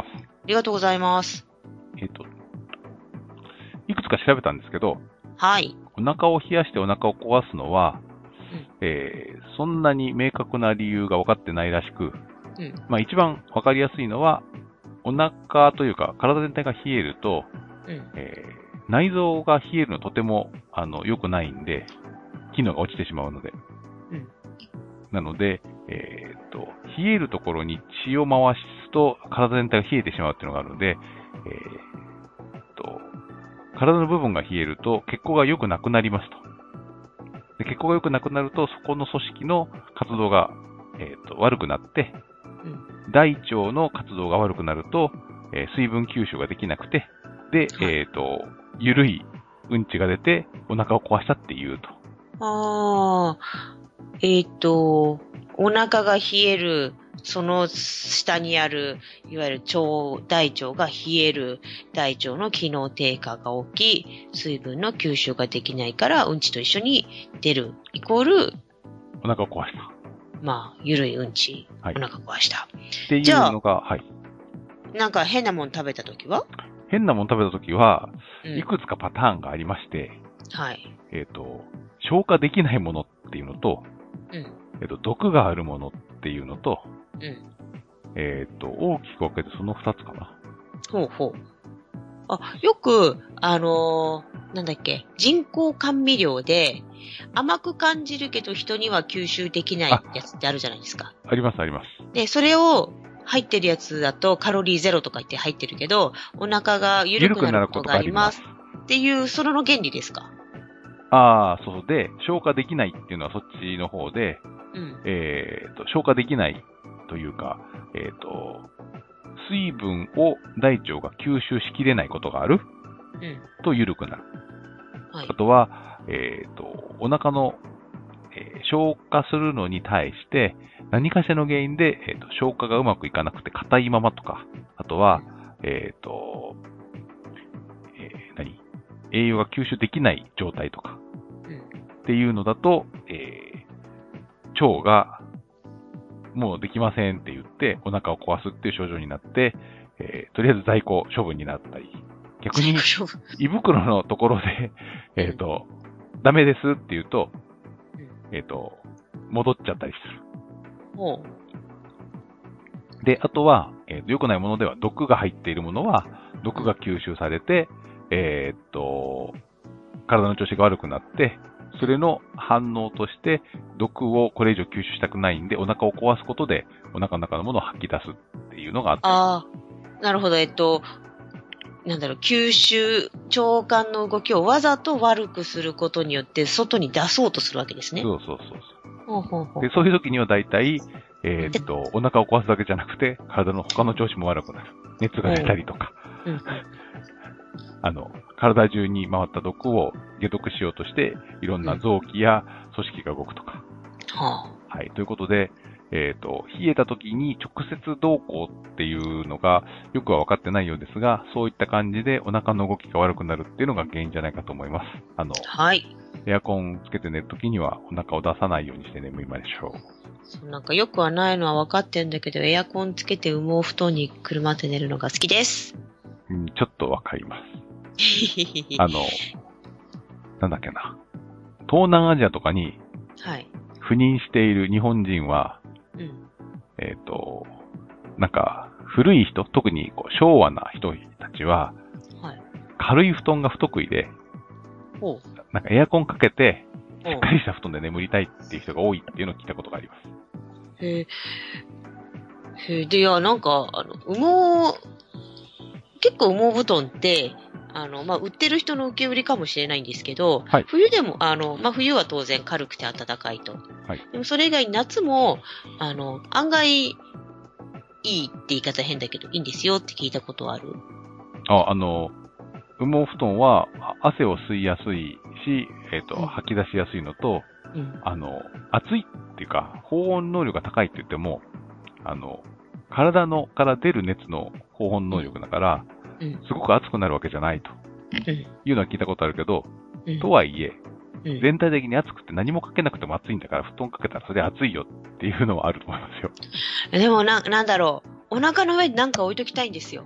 りがとうございます。 えっと、いくつか調べたんですけど、 はい。 お腹を冷やしてお腹を壊すのは、 うん。 えーそんなに明確な理由が分かってないらしく、 うん。 まあ一番分かりやすいのは、お腹というか体全体が冷えると、 うん。 えー内臓が冷えるのとてもあの良くないんで、機能が落ちてしまうので。 うん。 なので、えーっと、冷えるところに血を回すと体全体が冷えてしまうっていうのがあるので、えーっと、体の部分が冷えると血行が良くなくなりますと。で血行が良くなくなると、そこの組織の活動が、えーっと悪くなって、 うん。 大腸の活動が悪くなると、えー水分吸収ができなくて、で、 はい。 えーっと、ゆるいうんちが出てお腹を壊したっていうと。 ああ、えっと、お腹が冷える、その下にある、いわゆる腸、大腸が冷える、大腸の機能低下が起き、水分の吸収ができないから、うんちと一緒に出る、イコール、 お腹を壊した。 まあ、ゆるいうんち、 はい。 お腹壊した。 っていじゃあ、 うのが、はい。 なんか変なもん食べたときは変なもの食べたときは、 うん。 いくつかパターンがありまして、 はい。 えっ、と、消化できないものっていうのと、 うん。 えっ、と、毒があるものっていうのと、 うん。 えっ、と、大きく分けてその二つかな。 ほうほう。あ、よく、あのーなんだっけ、人工甘味料で甘く感じるけど人には吸収できないあやつってあるじゃないですか。 あります、あります。 で、それを入ってるやつだとカロリーゼロとか言って入ってるけど、お腹が緩くなることがありますっていう、それの原理ですか？ ああ、そうで、消化できないっていうのはそっちの方で、 うん。 えっ、と、消化できないというか、えっ、と、水分を大腸が吸収しきれないことがあるうん。 と緩くなる。 はいあ。とは、えっ、と、お腹の、えー消化するのに対して、何かしらの原因で、えーと消化がうまくいかなくて硬いままとか、あとは、えっ、と、えー何栄養が吸収できない状態とかうん。 っていうのだと、えー腸がもうできませんって言ってお腹を壊すっていう症状になって、えーとりあえず在庫処分になったり、逆に最後胃袋のところで、えっ、と、ダメですって言うと、 うんえっ、と、戻っちゃったりする。 ほで、あとは、えーと良くないものでは毒が入っているものは、毒が吸収されて、えーっと、体の調子が悪くなって、それの反応として、毒をこれ以上吸収したくないんで、お腹を壊すことで、お腹の中のものを吐き出すっていうのがあっう。 たり。 ああ、なるほど。えっと、なんだろう、吸収、腸管の動きをわざと悪くすることによって、外に出そうとするわけですね。 そうそうそうほうほうほそう。 う。 で、そういう時には大体、えーっと、お腹を壊すだけじゃなくて、体の他の調子も悪くなる。熱が出たりとか、 うんうんあの、体中に回った毒を解毒しようとして、いろんな臓器や組織が動くとか。 ははい。ということで、えっ、と、冷えた時に直接動向っていうのがよくは分かってないようですが、そういった感じでお腹の動きが悪くなるっていうのが原因じゃないかと思います。あの、 あ、はい。 エアコンつけて寝る時にはお腹を出さないようにして眠りましょう。 そうなんかよくはないのは分かってんだけど、エアコンつけて羽毛布団に車で寝るのが好きです。 うん、ちょっとわかります。あの、なんだっけな。東南アジアとかにはい。 赴任している日本人は、 うん。 えっ、と、なんか、古い人、特にこう昭和な人たちは、 はい。 軽い布団が不得意で、 ほう。 なんかエアコンかけて、しほうっかりした布団で眠りたいっていう人が多いっていうのを聞いたことがあります。 へえ。へえ、で、いや、なんか、あの、羽毛、結構羽毛布団って、あの、まあ、売ってる人の受け売りかもしれないんですけど、 はい冬でも、あの、まあ、冬は当然軽くて暖かいと。 はい。 でもそれ以外夏も、あの、案外、いいって言い方変だけど、いいんですよって聞いたことある。 あ、あの、羽毛布団はあ汗を吸いやすいし、えっ、と、 うん吐き出しやすいのと、 うん。 あの、暑いっていうか、保温能力が高いって言っても、あの、体のから出る熱の保温能力だから、 うん。 すごく暑くなるわけじゃないとうん。 いうのは聞いたことあるけど、 うん。 とはいえ、 うん、 全体的に暑くて何もかけなくても暑いんだから布団かけたらそれ暑いよっていうのはあると思いますよ。 でもな、なんだろう。お腹の上に何か置いときたいんですよ。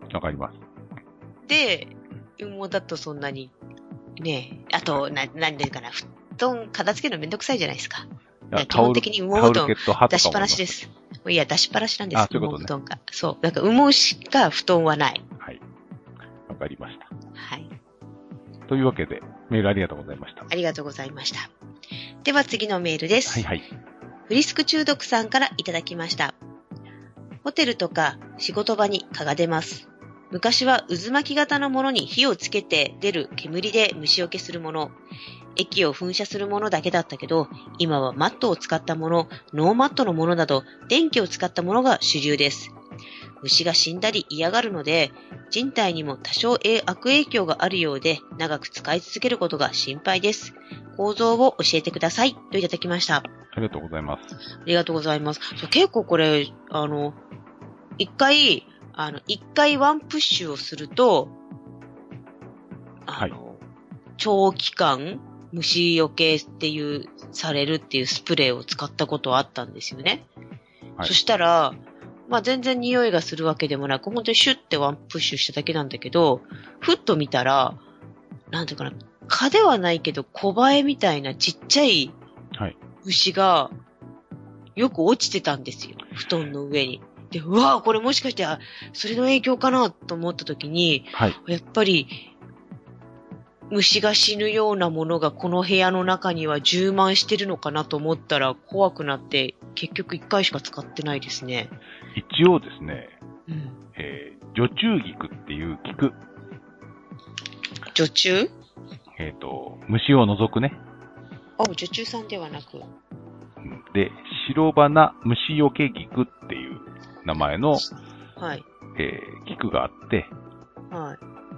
わかります。 で、羽毛だとそんなに、ねえ、あと、な、なんでかな、布団片付けるのめんどくさいじゃないですか。 いや基本的に羽毛布団出しっぱなしです。いや、出しっぱなしなんです。 あ、そういうことね。 羽毛布団が。そう。だから羽毛しか布団はない。 はい。わかりました。 はい。 というわけで、メールありがとうございました。 ありがとうございました。では次のメールです。 はいはい。 フリスク中毒さんからいただきました。ホテルとか仕事場に蚊が出ます。昔は渦巻き型のものに火をつけて出る煙で虫除けするもの、液を噴射するものだけだったけど、今はマットを使ったもの、ノーマットのものなど電気を使ったものが主流です。虫が死んだり嫌がるので、人体にも多少悪影響があるようで、長く使い続けることが心配です。構造を教えてください。といただきました。ありがとうございます。 ありがとうございます。そう結構これ、あの、一回、あの、一回ワンプッシュをすると、あの、はい、長期間虫除けっていう、されるっていうスプレーを使ったことはあったんですよね。はい、そしたら、まあ全然匂いがするわけでもなく、本当にシュッてワンプッシュしただけなんだけど、ふっと見たら、なんていうかな、蚊ではないけど小バエみたいなちっちゃい虫がよく落ちてたんですよ。布団の上に。で、うわぁ、これもしかして、それの影響かなと思った時に、はい、やっぱり、虫が死ぬようなものがこの部屋の中には充満してるのかなと思ったら怖くなって結局一回しか使ってないですね。 一応ですね、うんえー、除虫菊っていう菊。 除虫えっ、ー、と、虫を除くね。 あ、除虫さんではなく。 で、白花虫除け菊っていう名前の、 はいえー、菊があって、 はい。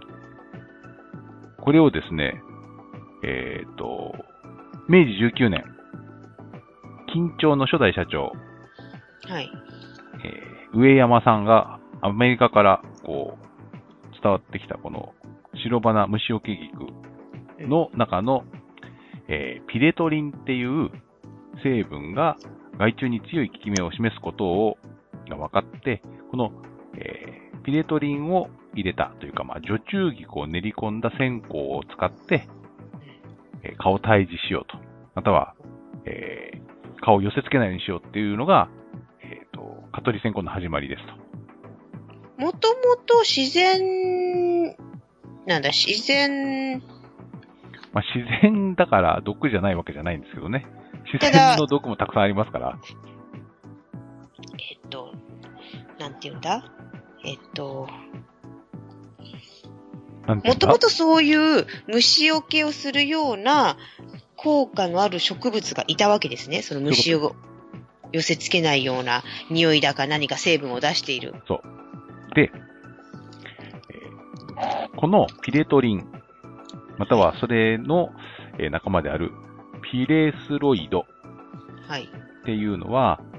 これをですね、えっ、ー、と、めいじじゅうきゅうねん、金町の初代社長、 はい。 えー、上山さんがアメリカからこう伝わってきたこの白花虫除け菊の中の、えー、ピレトリンっていう成分が害虫に強い効き目を示すことをが分かって、この、えー、ピレトリンを入れたというか、まあ、除虫菊を練り込んだ線香を使って、えー、蚊を退治しようと。または、えー、蚊を寄せ付けないようにしようっていうのが、えっと、蚊取り線香の始まりですと。 もともと自然、なんだ、自然、 まあ、自然だから毒じゃないわけじゃないんですけどね。自然の毒もたくさんありますから。 えっと、なんて言うんだえっと、もともとそういう虫除けをするような効果のある植物がいたわけですね。その虫を寄せ付けないような匂いだか何か成分を出している。 そう。で、えー、このピレトリン、またはそれの仲間であるピレスロイドっていうのは、はい、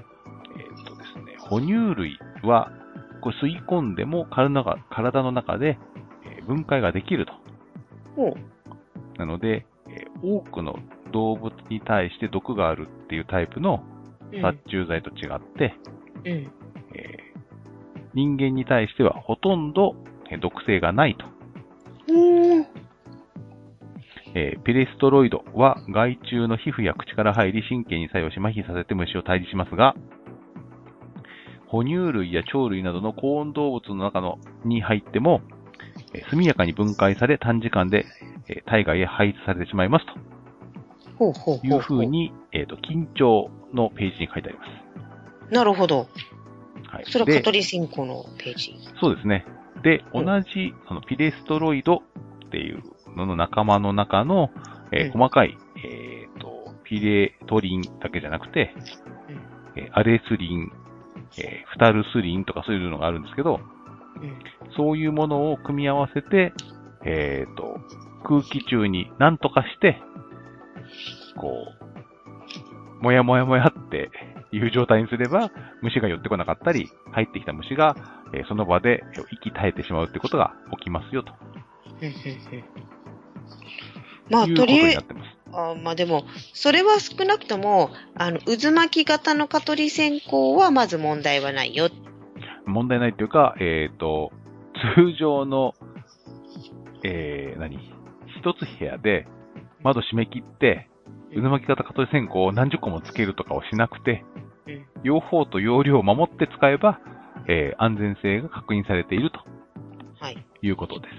えっとですね、哺乳類はこう吸い込んでも体の中、体の中で分解ができると。なので、多くの動物に対して毒があるっていうタイプの殺虫剤と違って、うんうんえー、人間に対してはほとんど毒性がないと。 うんえー、ピレストロイドは害虫の皮膚や口から入り神経に作用し麻痺させて虫を退治しますが、哺乳類や鳥類などの高温動物の中のに入っても、えー、速やかに分解され短時間で、えー、体外へ排出されてしまいますと。 ほうほうほうほういうふうに、えっと、緊張のページに書いてあります。 なるほど。 はい。 それは蚊取り線香のページ。 そうですね。で、同じ、そのピレストロイドっていうのの仲間の中の、えー、細かい、えっと、ピレトリンだけじゃなくて、うんえー、アレスリン、えー、フタルスリンとかそういうのがあるんですけど、うん、そういうものを組み合わせて、えっと、空気中に何とかして、こう、もやもやもやっていう状態にすれば、虫が寄ってこなかったり、入ってきた虫が、えー、その場で息絶えてしまうってことが起きますよと。 まあ、 ということになってます。 あまあでも、それは少なくとも、あの、渦巻き型の蚊取り線香はまず問題はないよ。 問題ないっていうか、えっと、 通常の、えー、何一つ部屋で窓閉め切って、渦巻き型蚊取り線香を何十個もつけるとかをしなくて、 うん、 用法と用量を守って使えば、えー、安全性が確認されていると、はい、いうことです。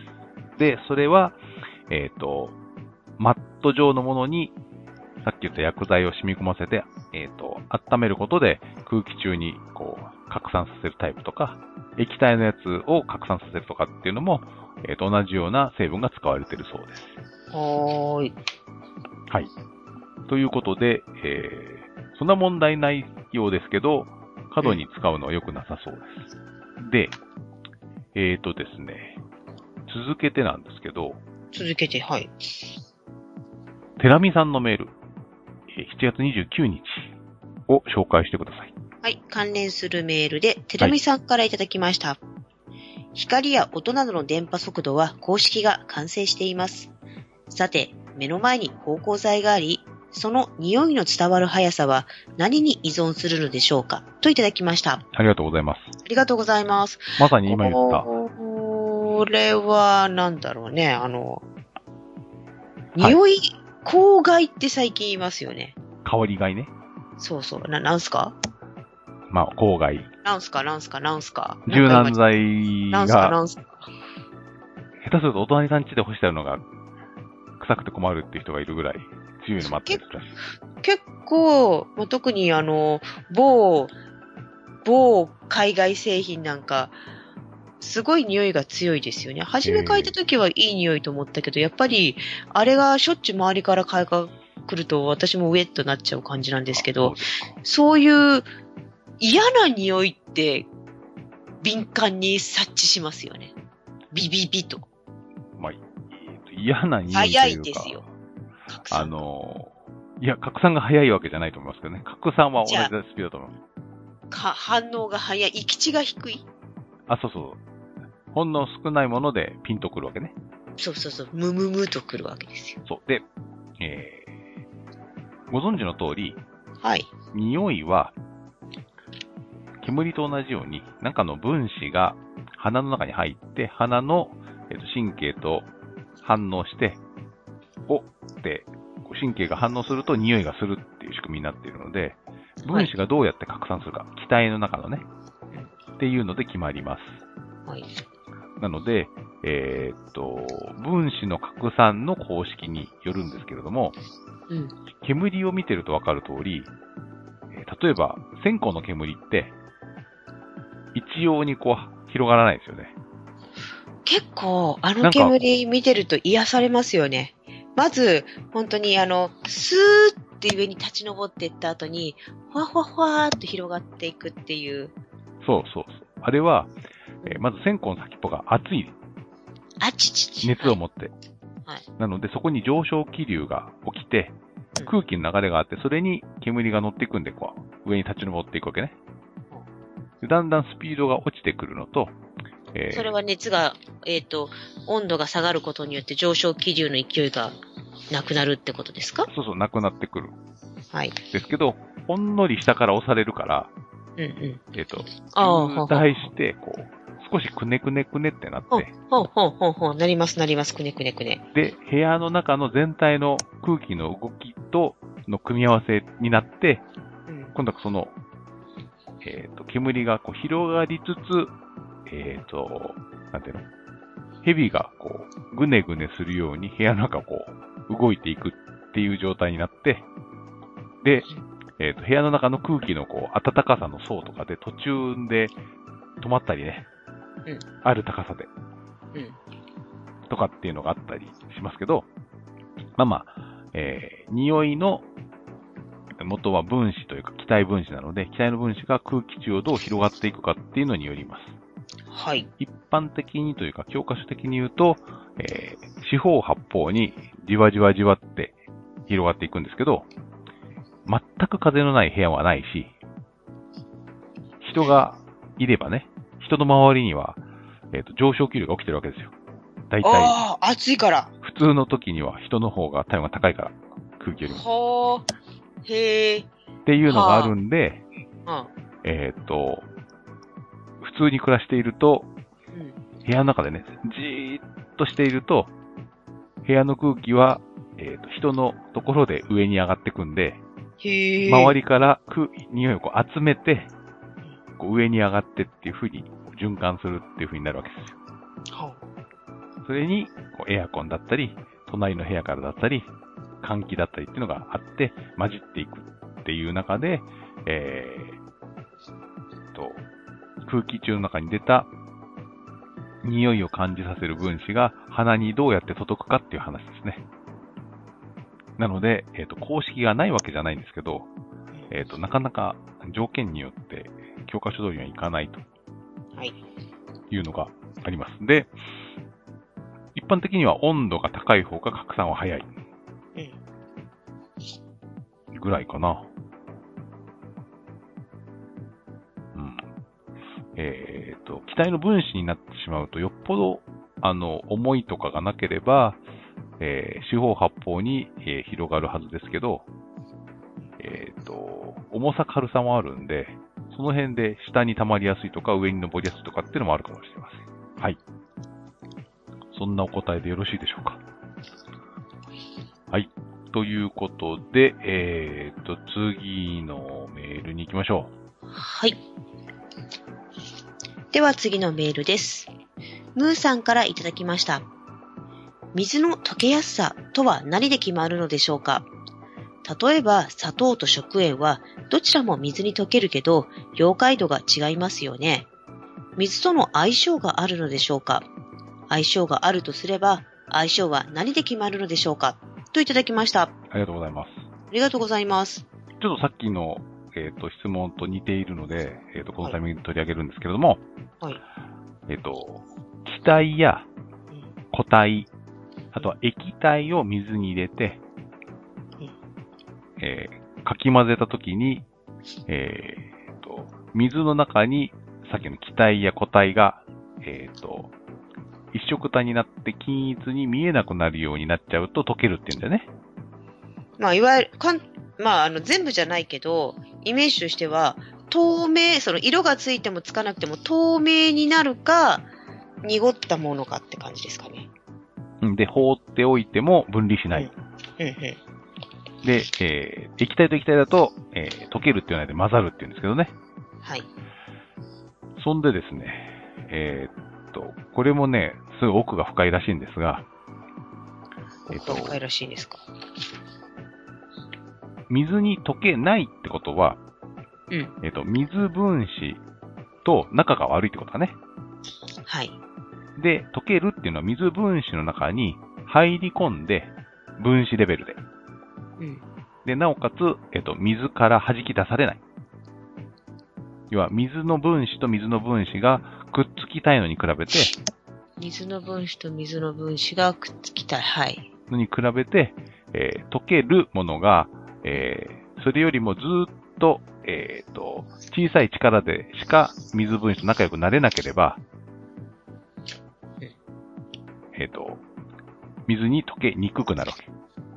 で、それは、えっと、マット状のものに、さっき言った薬剤を染み込ませて、えっと、温めることで空気中にこう拡散させるタイプとか、液体のやつを拡散させるとかっていうのも、えっと、同じような成分が使われているそうです。 はーい。 はい。ということで、えー、そんな問題ないようですけど、過度に使うのは良くなさそうです。うん、で、えっとですね、続けてなんですけど、 続けて、はい。 テラミさんのメール、しちがつにじゅうくにちを紹介してください。 はい。関連するメールで、テラミさんからいただきました。はい、光や音などの電波速度は公式が完成しています。さて、目の前に芳香剤があり、その匂いの伝わる速さは何に依存するのでしょうかといただきました。 ありがとうございます。 ありがとうございます。 まさに今言った。 これは、なんだろうね、あの、匂い、香害って最近言いますよね。 香り害ね。 そうそう。な、なんすか？ まあ、香害。 なんすか、なんすか、なんすか。 柔軟剤が、 なんすか、なんすか。 下手するとお隣さん家で干してあるのが臭くて困るっていう人がいるぐらい強いのもあってるらしい。 結構、まあ、特にあの、某、某海外製品なんか、すごい匂いが強いですよね。初め嗅いだ時はいい匂いと思ったけど、やっぱり、あれがしょっちゅう周りから嗅いが来ると私もウェッとなっちゃう感じなんですけど、そうそういう嫌な匂いって敏感に察知しますよね。ビビビと。 まあ、嫌な匂いというか。 早いですよ。 あの、いや、拡散が早いわけじゃないと思いますけどね。拡散は同じスピードだと思います。 か、反応が早い。行き地が低い。 あ、そうそう。ほんの少ないものでピンとくるわけね。 そうそうそう。ムムムとくるわけですよ。 そう。で、えー、ご存知の通り、 はい。 匂いは、煙と同じように、中の分子が鼻の中に入って、鼻の、えー、と神経と反応して、おって神経が反応すると匂いがするっていう仕組みになっているので、分子がどうやって拡散するか、気体の中のね、っていうので決まります。 はい。なので、えー、っと、分子の拡散の公式によるんですけれども、うん、煙を見てるとわかる通り、例えば線香の煙って、一様にこう広がらないですよね。 結構、あの煙見てると癒されますよね。まず、本当にあの、スーって上に立ち上っていった後に、ふわふわふわーっと広がっていくっていう。 そうそうそう。あれは、えー、まず線香の先っぽが熱い。 あちちち。 熱を持って。 はい。 なので、そこに上昇気流が起きて、空気の流れがあって、それに煙が乗っていくんで、こう、上に立ち上っていくわけね。でだんだんスピードが落ちてくるのと、 えー、それは熱が、えっと、温度が下がることによって上昇気流の勢いがなくなるってことですか？ そうそう、なくなってくる。 はい。 ですけど、ほんのり下から押されるから、 うんうん。 えっ、ー、と、渋滞して、こう、少しくねくねくねってなって。 ほうほうほうほう、なりますなります、くねくねくね。 で、部屋の中の全体の空気の動きとの組み合わせになって、うん、今度はその、えっ、ー、と、煙がこう広がりつつ、えっ、ー、と、なんていうの？蛇がこう、ぐねぐねするように部屋の中をこう、動いていくっていう状態になって、で、えっ、ー、と、部屋の中の空気のこう、暖かさの層とかで途中で止まったりね、うん、ある高さで、うん、とかっていうのがあったりしますけど、まあまあ、えー、匂いの元は分子というか気体分子なので、気体の分子が空気中をどう広がっていくかっていうのによります。 はい。 一般的にというか教科書的に言うと、えー、四方八方にじわじわじわって広がっていくんですけど、全く風のない部屋はないし、人がいればね、人の周りには、えーと、上昇気流が起きてるわけですよ。大体。 ああ、暑いから。 普通の時には人の方が体温が高いから、空気よりも。 はあ、へえ。 っていうのがあるんで、 はあ、 えっと、普通に暮らしていると、うん、 部屋の中でね、じーっとしていると、部屋の空気は、えっと、人のところで上に上がってくんで、 へ周りから空匂いをこう集めて、こう上に上がってっていう風に循環するっていう風になるわけですよ。 はそれに、こうエアコンだったり、隣の部屋からだったり、換気だったりっていうのがあって、混じっていくっていう中で、えー、と、空気中の中に出た匂いを感じさせる分子が鼻にどうやって届くかっていう話ですね。なので、えっと、公式がないわけじゃないんですけど、えっと、なかなか条件によって教科書通りにはいかないというのがあります。で、一般的には温度が高い方が拡散は早い。ぐらいかな。うん。えっと、気体の分子になってしまうと、よっぽど、あの、重いとかがなければ、えー、四方八方に、えー、広がるはずですけど、えっと、重さ軽さもあるんで、その辺で下に溜まりやすいとか、上に登りやすいとかっていうのもあるかもしれません。はい。そんなお答えでよろしいでしょうか。はい。ということで、えっと、次のメールに行きましょう。はい。では次のメールです。ムーさんからいただきました。水の溶けやすさとは何で決まるのでしょうか？例えば砂糖と食塩はどちらも水に溶けるけど溶解度が違いますよね。水との相性があるのでしょうか？相性があるとすれば相性は何で決まるのでしょうか？といただきました。 う。ありがとうございます。 ありがとうございます。 ちょっとさっきの、えっと、質問と似ているので、えっと、このタイミングで取り上げるんですけれども、 はい。 えっと、気体や固体、あとは液体を水に入れて、えー、かき混ぜたときに、えーと、水の中にさっきの気体や固体が、えーと、一色体になって均一に見えなくなるようになっちゃうと溶けるっていうんだよね。 まあ、いわゆる、かん、まあ、あの、全部じゃないけど、イメージとしては、透明、その色がついてもつかなくても透明になるか、濁ったものかって感じですかね。 で、放っておいても分離しない。 うんうん、 で、えー、液体と液体だと、えー、溶けるっていうので混ざるっていうんですけどね。 はい。 そんでですね、えー、っと、これもね、すごい奥が深いらしいんですが、 えっと、深いらしいですか。 水に溶けないってことは、 うん。 えっと、水分子と仲が悪いってことだね。 はい。 で、溶けるっていうのは水分子の中に入り込んで、分子レベルで。 うん。 で、なおかつ、えっと、水から弾き出されない。要は、水の分子と水の分子がくっつきたいのに比べて、 水の分子と水の分子がくっつきたい。はい。 のに比べて、えー、溶けるものが、えー、それよりもずっと、えっと、小さい力でしか水分子と仲良くなれなければ、えっと、水に溶けにくくなるわけ。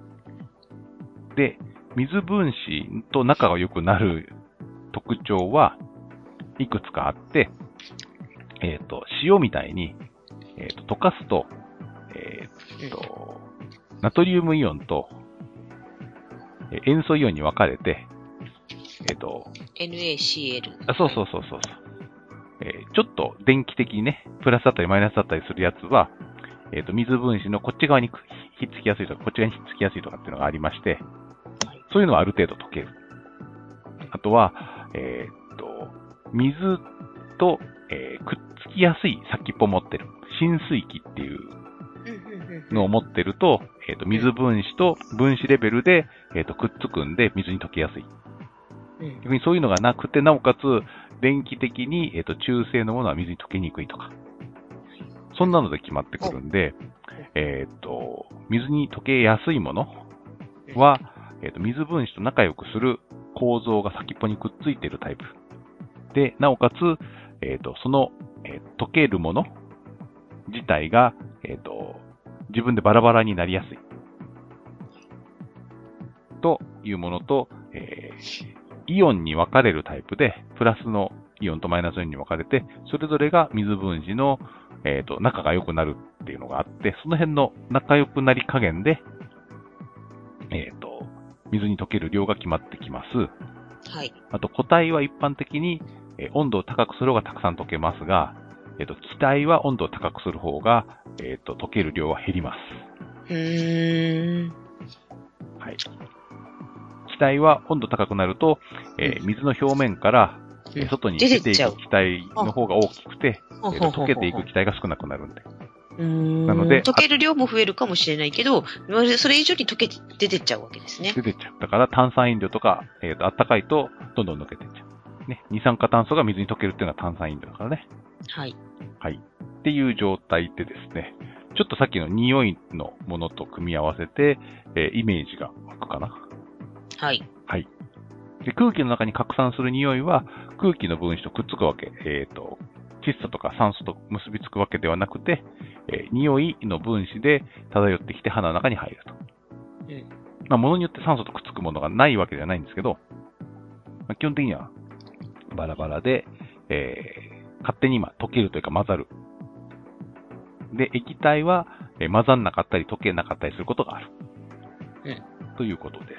で、水分子と仲が良くなる特徴はいくつかあって、えっと、塩みたいに、えっと、溶かすと、えっと、ナトリウムイオンと塩素イオンに分かれて、えっと、 エヌエーシーエル。 あ、そうそうそうそうそう、えー。ちょっと電気的にね、プラスだったりマイナスだったりするやつは、えっと、水分子のこっち側にひっつきやすいとか、こっち側にひっつきやすいとかっていうのがありまして、そういうのはある程度溶ける。あとは、えー、っと、水と、えー、くっつきやすい先っぽを持ってる。浸水器っていうのを持ってると、えー、っと、水分子と分子レベルで、えー、っと、くっつくんで水に溶けやすい。逆にそういうのがなくて、なおかつ、電気的に、えー、っと、中性のものは水に溶けにくいとか。そんなので決まってくるんで、えっと、水に溶けやすいものは、えっと、水分子と仲良くする構造が先っぽにくっついているタイプ。で、なおかつ、えっと、その、えー、溶けるもの自体が、えっと、自分でバラバラになりやすい。というものと、えー、イオンに分かれるタイプで、プラスのイオンとマイナスイオンに分かれて、それぞれが水分子の、えっと、仲が良くなるっていうのがあって、その辺の仲良くなり加減で、えっと、水に溶ける量が決まってきます。 はい。 あと、固体は一般的に、えー温度を高くする方がたくさん溶けますが、えっと、気体は温度を高くする方が、えっと、溶ける量は減ります。 うーん。 はい。気体は温度高くなると、えー水の表面から、えー外に出ていく気体の方が大きくて、えーと溶けていく気体が少なくなるんで。 うーん。 なので溶ける量も増えるかもしれないけど、それ以上に溶けて出てっちゃうわけですね。 出てっちゃう。だから炭酸飲料とか、えっと、あったかいとどんどん抜けてっちゃう。ね。二酸化炭素が水に溶けるっていうのは炭酸飲料だからね。 はい。 はい。っていう状態でですね、ちょっとさっきの匂いのものと組み合わせて、えーイメージが湧くかな。 はい。 はい。で、空気の中に拡散する匂いは空気の分子とくっつくわけ。えっと、窒素とか酸素と結びつくわけではなくて、えー匂いの分子で漂ってきて鼻の中に入ると。 うん。 まあ、ものによって酸素とくっつくものがないわけではないんですけど、まあ、基本的にはバラバラで、えー勝手に今溶けるというか混ざる。で、液体は、えー混ざんなかったり溶けなかったりすることがある。 うん。 ということです。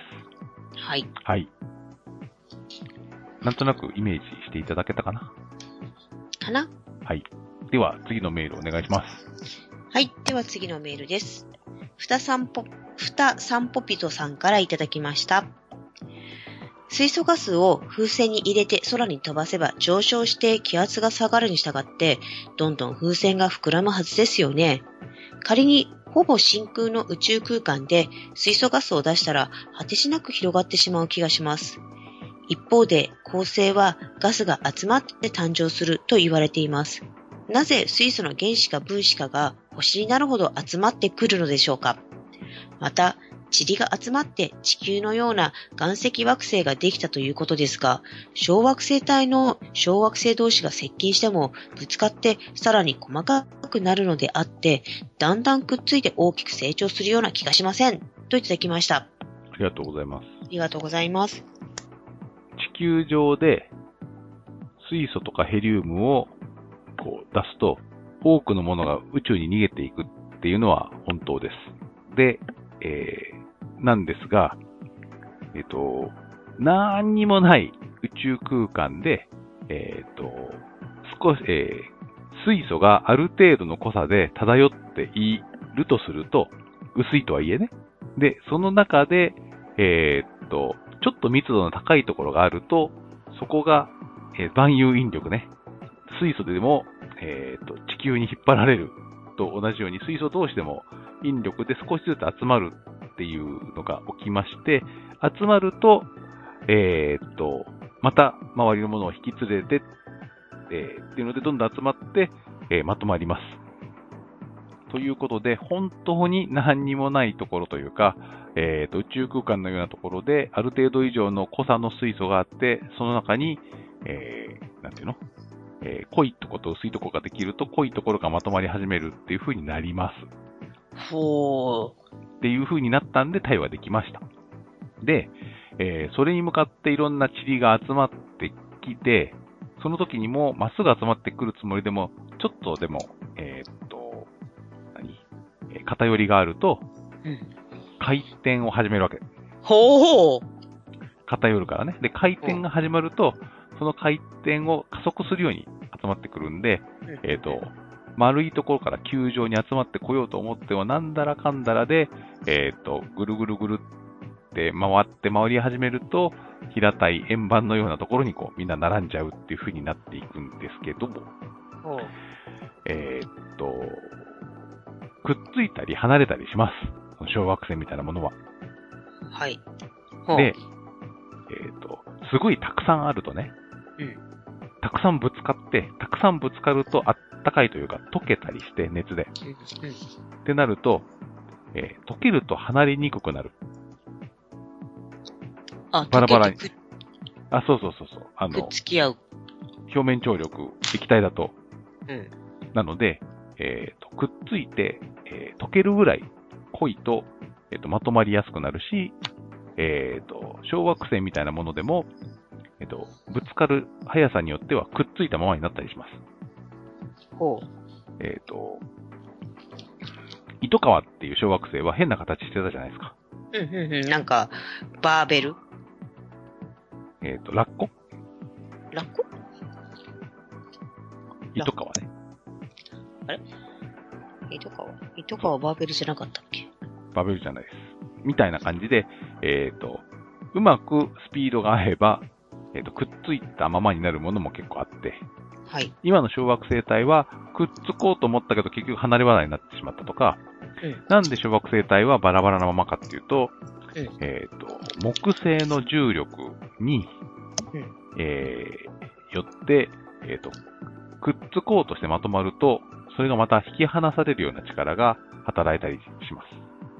はい。 はい。なんとなくイメージしていただけたかな。 かな？ はい。では、次のメールお願いします。 はい。では次のメールです。ふたさんぽ、ふたさんぽぴとさんからいただきました。水素ガスを風船に入れて空に飛ばせば上昇して気圧が下がるに従って、どんどん風船が膨らむはずですよね。仮にほぼ真空の宇宙空間で水素ガスを出したら果てしなく広がってしまう気がします。一方で恒星はガスが集まって誕生すると言われています。なぜ水素の原子か分子かが星になるほど集まってくるのでしょうか。また、塵が集まって地球のような岩石惑星ができたということですが、小惑星帯の小惑星同士が接近してもぶつかってさらに細かくなるのであって、だんだんくっついて大きく成長するような気がしません。といただきました。 ありがとうございます。 ありがとうございます。 地球上で水素とかヘリウムをこう出すと、多くのものが宇宙に逃げていくっていうのは本当です。で、えーなんですが、えっと、何にもない宇宙空間で、えっと、少し、えー水素がある程度の濃さで漂っているとすると、薄いとはいえね。で、その中で、えっと、ちょっと密度の高いところがあると、そこが、えー万有引力ね。水素でも、えっと、地球に引っ張られると同じように、水素同士でも引力で少しずつ集まるっていうのが起きまして、集まると、えーっと、また周りのものを引き連れて、えーっていうのでどんどん集まって、えーまとまります。ということで、本当に何にもないところというか、えーっと、宇宙空間のようなところで、ある程度以上の濃さの水素があって、その中に、えー、なんていうのえー濃いところと薄いところができると、濃いところがまとまり始めるっていう風になります。 ほー。 っていう風になったんで対話できました。で、えーそれに向かっていろんな塵が集まってきて、その時にもまっすぐ集まってくるつもりでも、ちょっとでも、えーっと、何えー偏りがあると、 うん。 回転を始めるわけ。 ほー。 偏るからね。で、回転が始まると、その回転を加速するように集まってくるんで、えーっと、丸いところから球状に集まってこようと思っては、なんだらかんだらで、えっと、ぐるぐるぐるって回って回り始めると、平たい円盤のようなところにこうみんな並んじゃうっていう風になっていくんですけども、 ほう。 えっと、くっついたり離れたりします。その小惑星みたいなものは。 はい。ほう。 で、えっと、すごいたくさんあるとね、 うん。 たくさんぶつかって、たくさんぶつかるとあったかいというか溶けたりして熱で。 うん。うん。 ってなると、えー溶けると離れにくくなる。 あ、 バラバラに溶けてあ、そうそうそうそう。あくくっの、 つき合う。 表面張力、液体だと。 うん。 なので、えーと、くっついて、えー溶けるぐらい濃いと、えーと、まとまりやすくなるし、えーと、小惑星みたいなものでも、 えっと、ぶつかる速さによってはくっついたままになったりします。 ほう。 えっと、糸川っていう小惑星は変な形してたじゃないですか。 うんうんうん。なんか、バーベルえっと、ラッコラッコ糸川ね。 あれ糸川糸川バーベルじゃなかったっけ？ バベルじゃないです。みたいな感じで、えっと、うまくスピードが合えば、えっと、くっついたままになるものも結構あって、 はい。 今の小惑星帯はくっつこうと思ったけど結局離れ離れになってしまったとか、 うん。 なんで小惑星帯はバラバラなままかっていうと、 うん。 えっと、木星の重力に、 うん。 えー、よって、えっと、くっつこうとしてまとまると、それがまた引き離されるような力が働いたりします。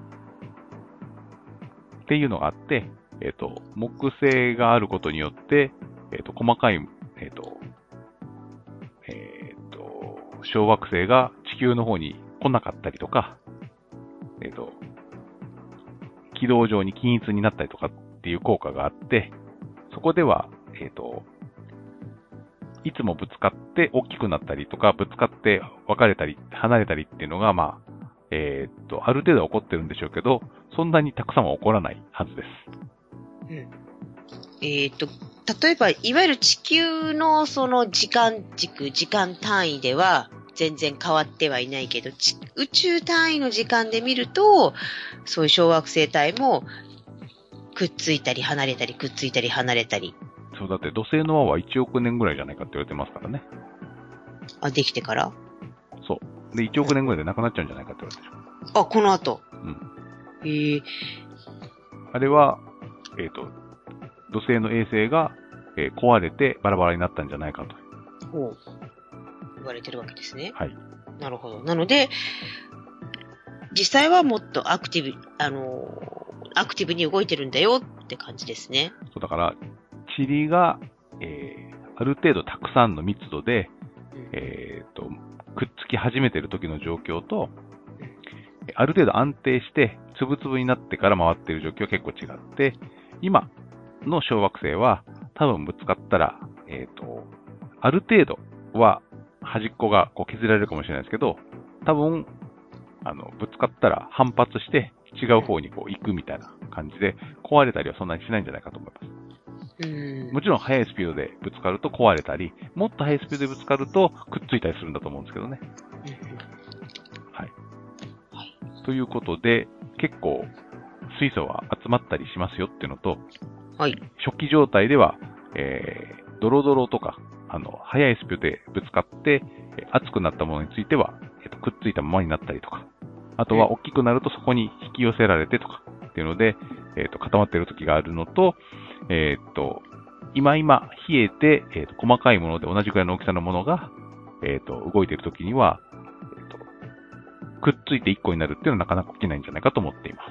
っていうのがあって、えっと、木星があることによって、えっと、細かい、えっと、えっと、小惑星が地球の方に来なかったりとか、えっと、軌道上に均一になったりとかっていう効果があって、そこでは、えっと、いつもぶつかって大きくなったりとか、ぶつかって分かれたり、離れたりっていうのが、まあ、えーっと、ある程度は起こってるんでしょうけど、そんなにたくさんは起こらないはずです。 うん。えっと、例えば、いわゆる地球のその時間軸、時間単位では全然変わってはいないけど、宇宙単位の時間で見ると、そういう小惑星帯もくっついたり離れたり、くっついたり離れたり。 そう、だって土星の輪はいちおくねんぐらいじゃないかって言われてますからね。 あ、できてからそう。で、いちおくねんぐらいでなくなっちゃうんじゃないかって言われてる。 あ、この後。 うん。 へー。 あれは、えーっと、土星の衛星が、えー壊れてバラバラになったんじゃないかと。 ほう。言われてるわけですね。 はい。 なるほど。なので、実際はもっとアクティブ、あのー、アクティブに動いてるんだよって感じですね。 そう、だから、塵が、えーある程度たくさんの密度で、 うんえーっと、くっつき始めてる時の状況と、ある程度安定して、つぶつぶになってから回っている状況は結構違って、今の小惑星は、多分ぶつかったら、えっと、ある程度は端っこがこう削られるかもしれないですけど、多分、あの、ぶつかったら反発して違う方にこう行くみたいな感じで、壊れたりはそんなにしないんじゃないかと思います。 うんもちろん速いスピードでぶつかると壊れたり、もっと速いスピードでぶつかるとくっついたりするんだと思うんですけどね。はい。 はい。 ということで、結構水素は集まったりしますよっていうのと、 はい。 初期状態では、えー、ドロドロとか、あの、速いスピードでぶつかって、えー熱くなったものについては、えーと、くっついたままになったりとか、あとは大きくなるとそこに引き寄せられてとかっていうので、えーと、固まっている時があるのと、えーと、今今冷えて、えーと、細かいもので同じくらいの大きさのものが、えーと、動いている時には、えーと、くっついて一個になるっていうのはなかなか起きないんじゃないかと思っています。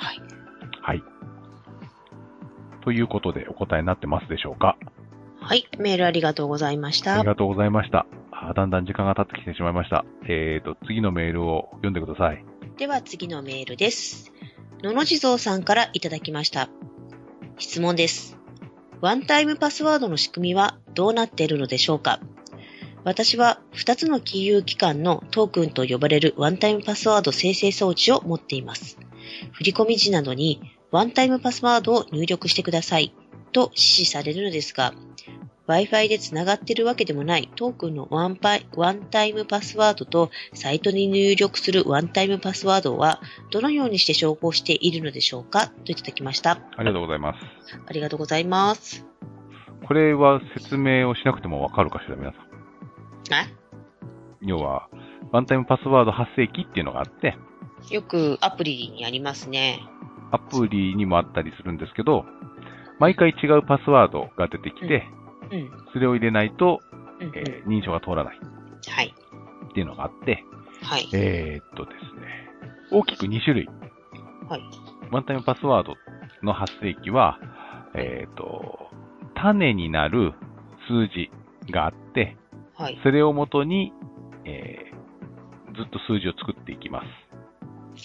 はい。 はい。ということでお答えになってますでしょうか？ はい。メールありがとうございました。 ありがとうございました。あだんだん時間が経ってきてしまいました。えーと、次のメールを読んでください。 では次のメールです。のの地蔵さんからいただきました。質問です。ワンタイムパスワードの仕組みはどうなっているのでしょうか？私はふたつの金融機関のトークンと呼ばれるワンタイムパスワード生成装置を持っています。振込時などにワンタイムパスワードを入力してくださいと指示されるのですが、Wi-Fi でつながっているわけでもないトークンのワンパイ、ワンタイムパスワードとサイトに入力するワンタイムパスワードはどのようにして照合しているのでしょうかといただきました。 ありがとうございます。 ありがとうございます。 これは説明をしなくてもわかるかしら、皆さん。 あ要は、ワンタイムパスワード発生器っていうのがあって、 よくアプリにありますね。 アプリにもあったりするんですけど、毎回違うパスワードが出てきて、 うん。 それを入れないと、 うんうんえー認証が通らないはい。 っていうのがあって、 はい。 えーっとですね、大きくに種類。 はい。 ワンタイムパスワードの発生器は、えーっと、種になる数字があって、 はい。 それをもとに、えーずっと数字を作っていきます。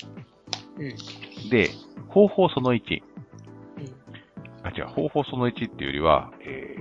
うん。 で、方法そのいち。 うん。 あ、違う、方法そのいちっていうよりは、え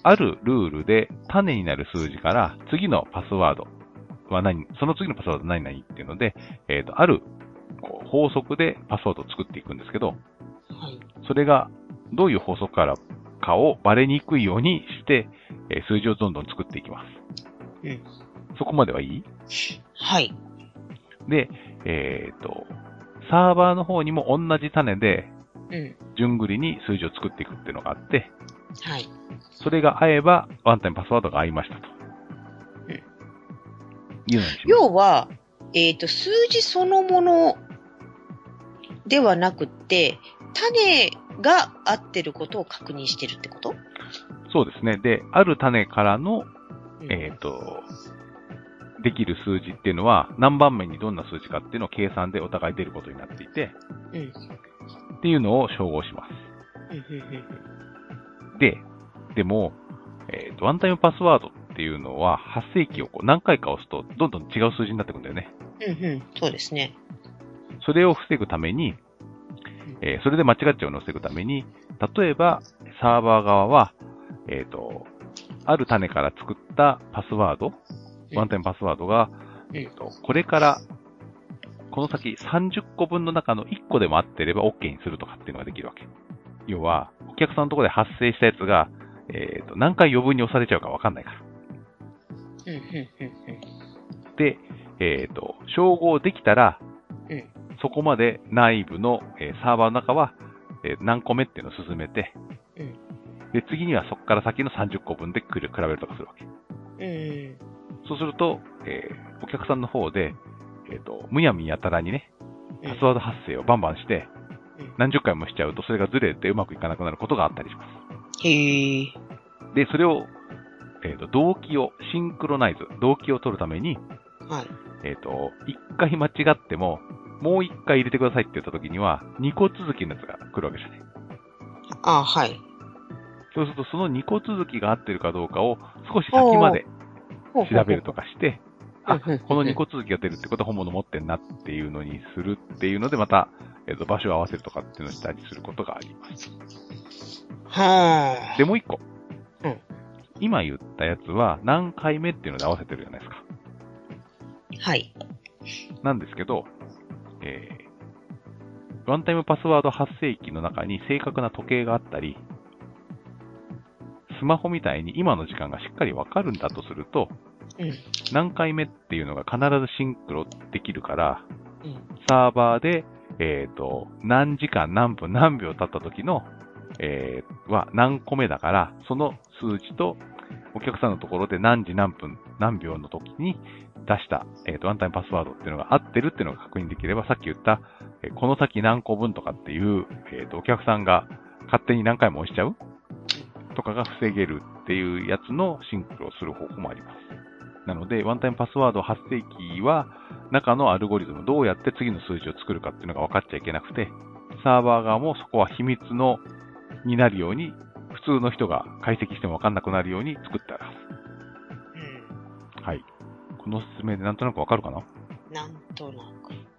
あるルールで種になる数字から次のパスワードは何、その次のパスワードは何々っていうので、えっと、あるこう法則でパスワードを作っていくんですけど、 はい。 それがどういう法則からかをバレにくいようにして、えー数字をどんどん作っていきます。 うん。 そこまではいい？ はい。 で、えっと、サーバーの方にも同じ種で、 うん。 順繰りに数字を作っていくっていうのがあって、 はい。 それが合えば、ワンタイムパスワードが合いましたと。 うん。 いうのにします。 要は、えっと、数字そのものではなくって、種が合ってることを確認してるってこと？ そうですね。で、ある種からの、 うんえっと、できる数字っていうのは、何番目にどんな数字かっていうのを計算でお互い出ることになっていて、 うん。 っていうのを照合します。 うんうんうんで、でも、えっと、ワンタイムパスワードっていうのは、発生器をこう何回か押すと、どんどん違う数字になってくるんだよね。 うんうん。そうですね。 それを防ぐために、えーそれで間違っちゃうのを防ぐために、例えば、サーバー側は、えっと、ある種から作ったパスワード、ワンタイムパスワードが、 うんえっと、これから、この先さんじゅっこぶんの中のいっこでも合ってれば OK にするとかっていうのができるわけ。要は、お客さんのところで発生したやつが、えっと、何回余分に押されちゃうかわかんないから。 うんうんうんで、えっと、照合できたら、 うん。 そこまで内部の、えーサーバーの中は、えー何個目っていうのを進めて、 うんで、次にはそこから先のさんじゅっこぶんで比べるとかするわけ。 うん。 そうすると、えーお客さんの方で、えっと、むやみやたらにね、 うんパスワード発生をバンバンしてうん、 何十回もしちゃうと、それがずれてうまくいかなくなることがあったりしまへえ。 す。で、それを、えっと、同期を、シンクロナイズ、同期を取るために、 はい。 えっと、一回間違っても、もう一回入れてくださいって言った時には、二個続きのやつが来るわけじゃない。 あはい。 そうすると、その二個続きが合ってるかどうかを少し先まで調べるとかして、あ、この二個続きが出るってことは本物持ってんなっていうのにするっていうので、また、えっと、場所を合わせるとかっていうのをしたりすることがあります。 はあ。 で、もう一個。 うん今言ったやつは何回目っていうので合わせてるじゃないですか。 はい。 なんですけど、えー、ワンタイムパスワード発生器の中に正確な時計があったり、スマホみたいに今の時間がしっかりわかるんだとすると、 うん。 何回目っていうのが必ずシンクロできるから、 うん。 サーバーで、えっと、何時間何分何秒経った時の、えー、は何個目だから、その数字とお客さんのところで何時何分何秒の時に出した、えっと、ワンタイムパスワードっていうのが合ってるっていうのが確認できれば、さっき言った、えーこの先何個分とかっていう、えっと、お客さんが勝手に何回も押しちゃうとかが防げるっていうやつのシンクロをする方法もあります。なので、ワンタイムパスワード発生器は、中のアルゴリズム、どうやって次の数字を作るかっていうのが分かっちゃいけなくて、サーバー側もそこは秘密の、になるように、普通の人が解析しても分かんなくなるように作ってあるはうん。 ず。はい。この説明でなんとなく分かるかな？ なんとなく。なんとな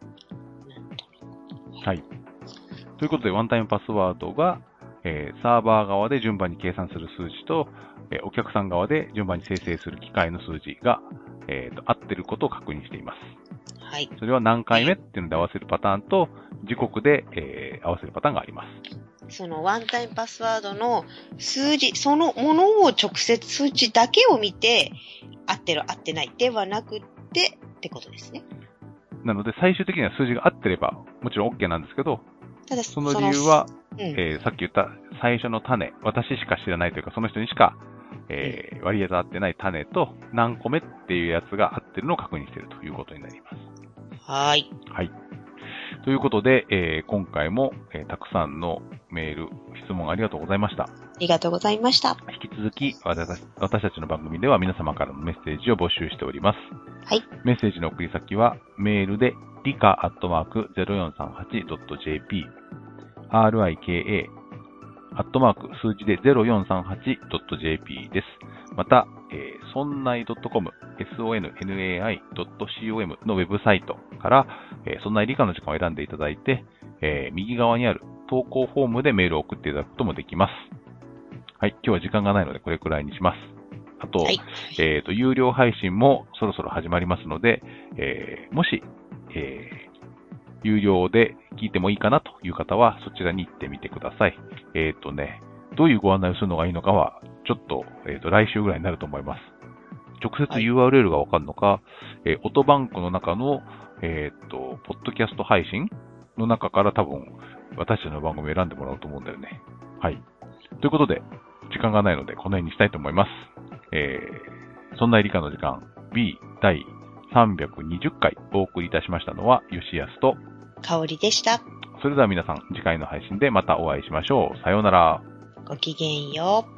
く。 はい。ということで、ワンタイムパスワードが、えーサーバー側で順番に計算する数字と、えーお客さん側で順番に生成する機械の数字が、えーと合ってることを確認しています。 はい。 それは何回目っていうので合わせるパターンと、時刻で、えー合わせるパターンがあります。 そのワンタイムパスワードの数字、そのものを直接数値だけを見て、合ってる合ってないではなくってってことですね。 なので、最終的には数字が合ってれば、もちろん OK なんですけど、 ただその理由は、 うんえーさっき言った最初の種、私しか知らないというか、その人にしか、えー割合が合ってない種と何個目っていうやつが合ってるのを確認しているということになります。 はーい。 はい。ということで、えー今回も、えーたくさんのメール、質問ありがとうございました。 ありがとうございました。 引き続き私、私たちの番組では皆様からのメッセージを募集しております。 はい。 メッセージの送り先は、メールで、リカアットマーク ゼロよんさんはちドットジェーピー、アールアイケーエー、アットマーク数字で ゼロよんさんはちドットジェーピー です。また、えー、ソンナイドットコム、ソンナイドットコム のウェブサイトから、えー、そんな理科の時間を選んでいただいて、えー、右側にある投稿フォームでメールを送っていただくこともできます。 はい、今日は時間がないのでこれくらいにします。あと、 はい。 えっと、有料配信もそろそろ始まりますので、えー、もし、えー、有料で聞いてもいいかなという方は、そちらに行ってみてください。えっとね、どういうご案内をするのがいいのかは、ちょっと、えっと、来週ぐらいになると思います。直接 ユーアールエル がわかるのか、えー、オトバンクの中の、えっと、ポッドキャスト配信の中から多分、私たちの番組を選んでもらおうと思うんだよね。はい。ということで、時間がないので、この辺にしたいと思います。えー、そんな理科の時間 B 第さんびゃくにじゅっかいお送りいたしましたのは、吉安と香りでした。 それでは皆さん、次回の配信でまたお会いしましょう。さようなら。 ごきげんよう。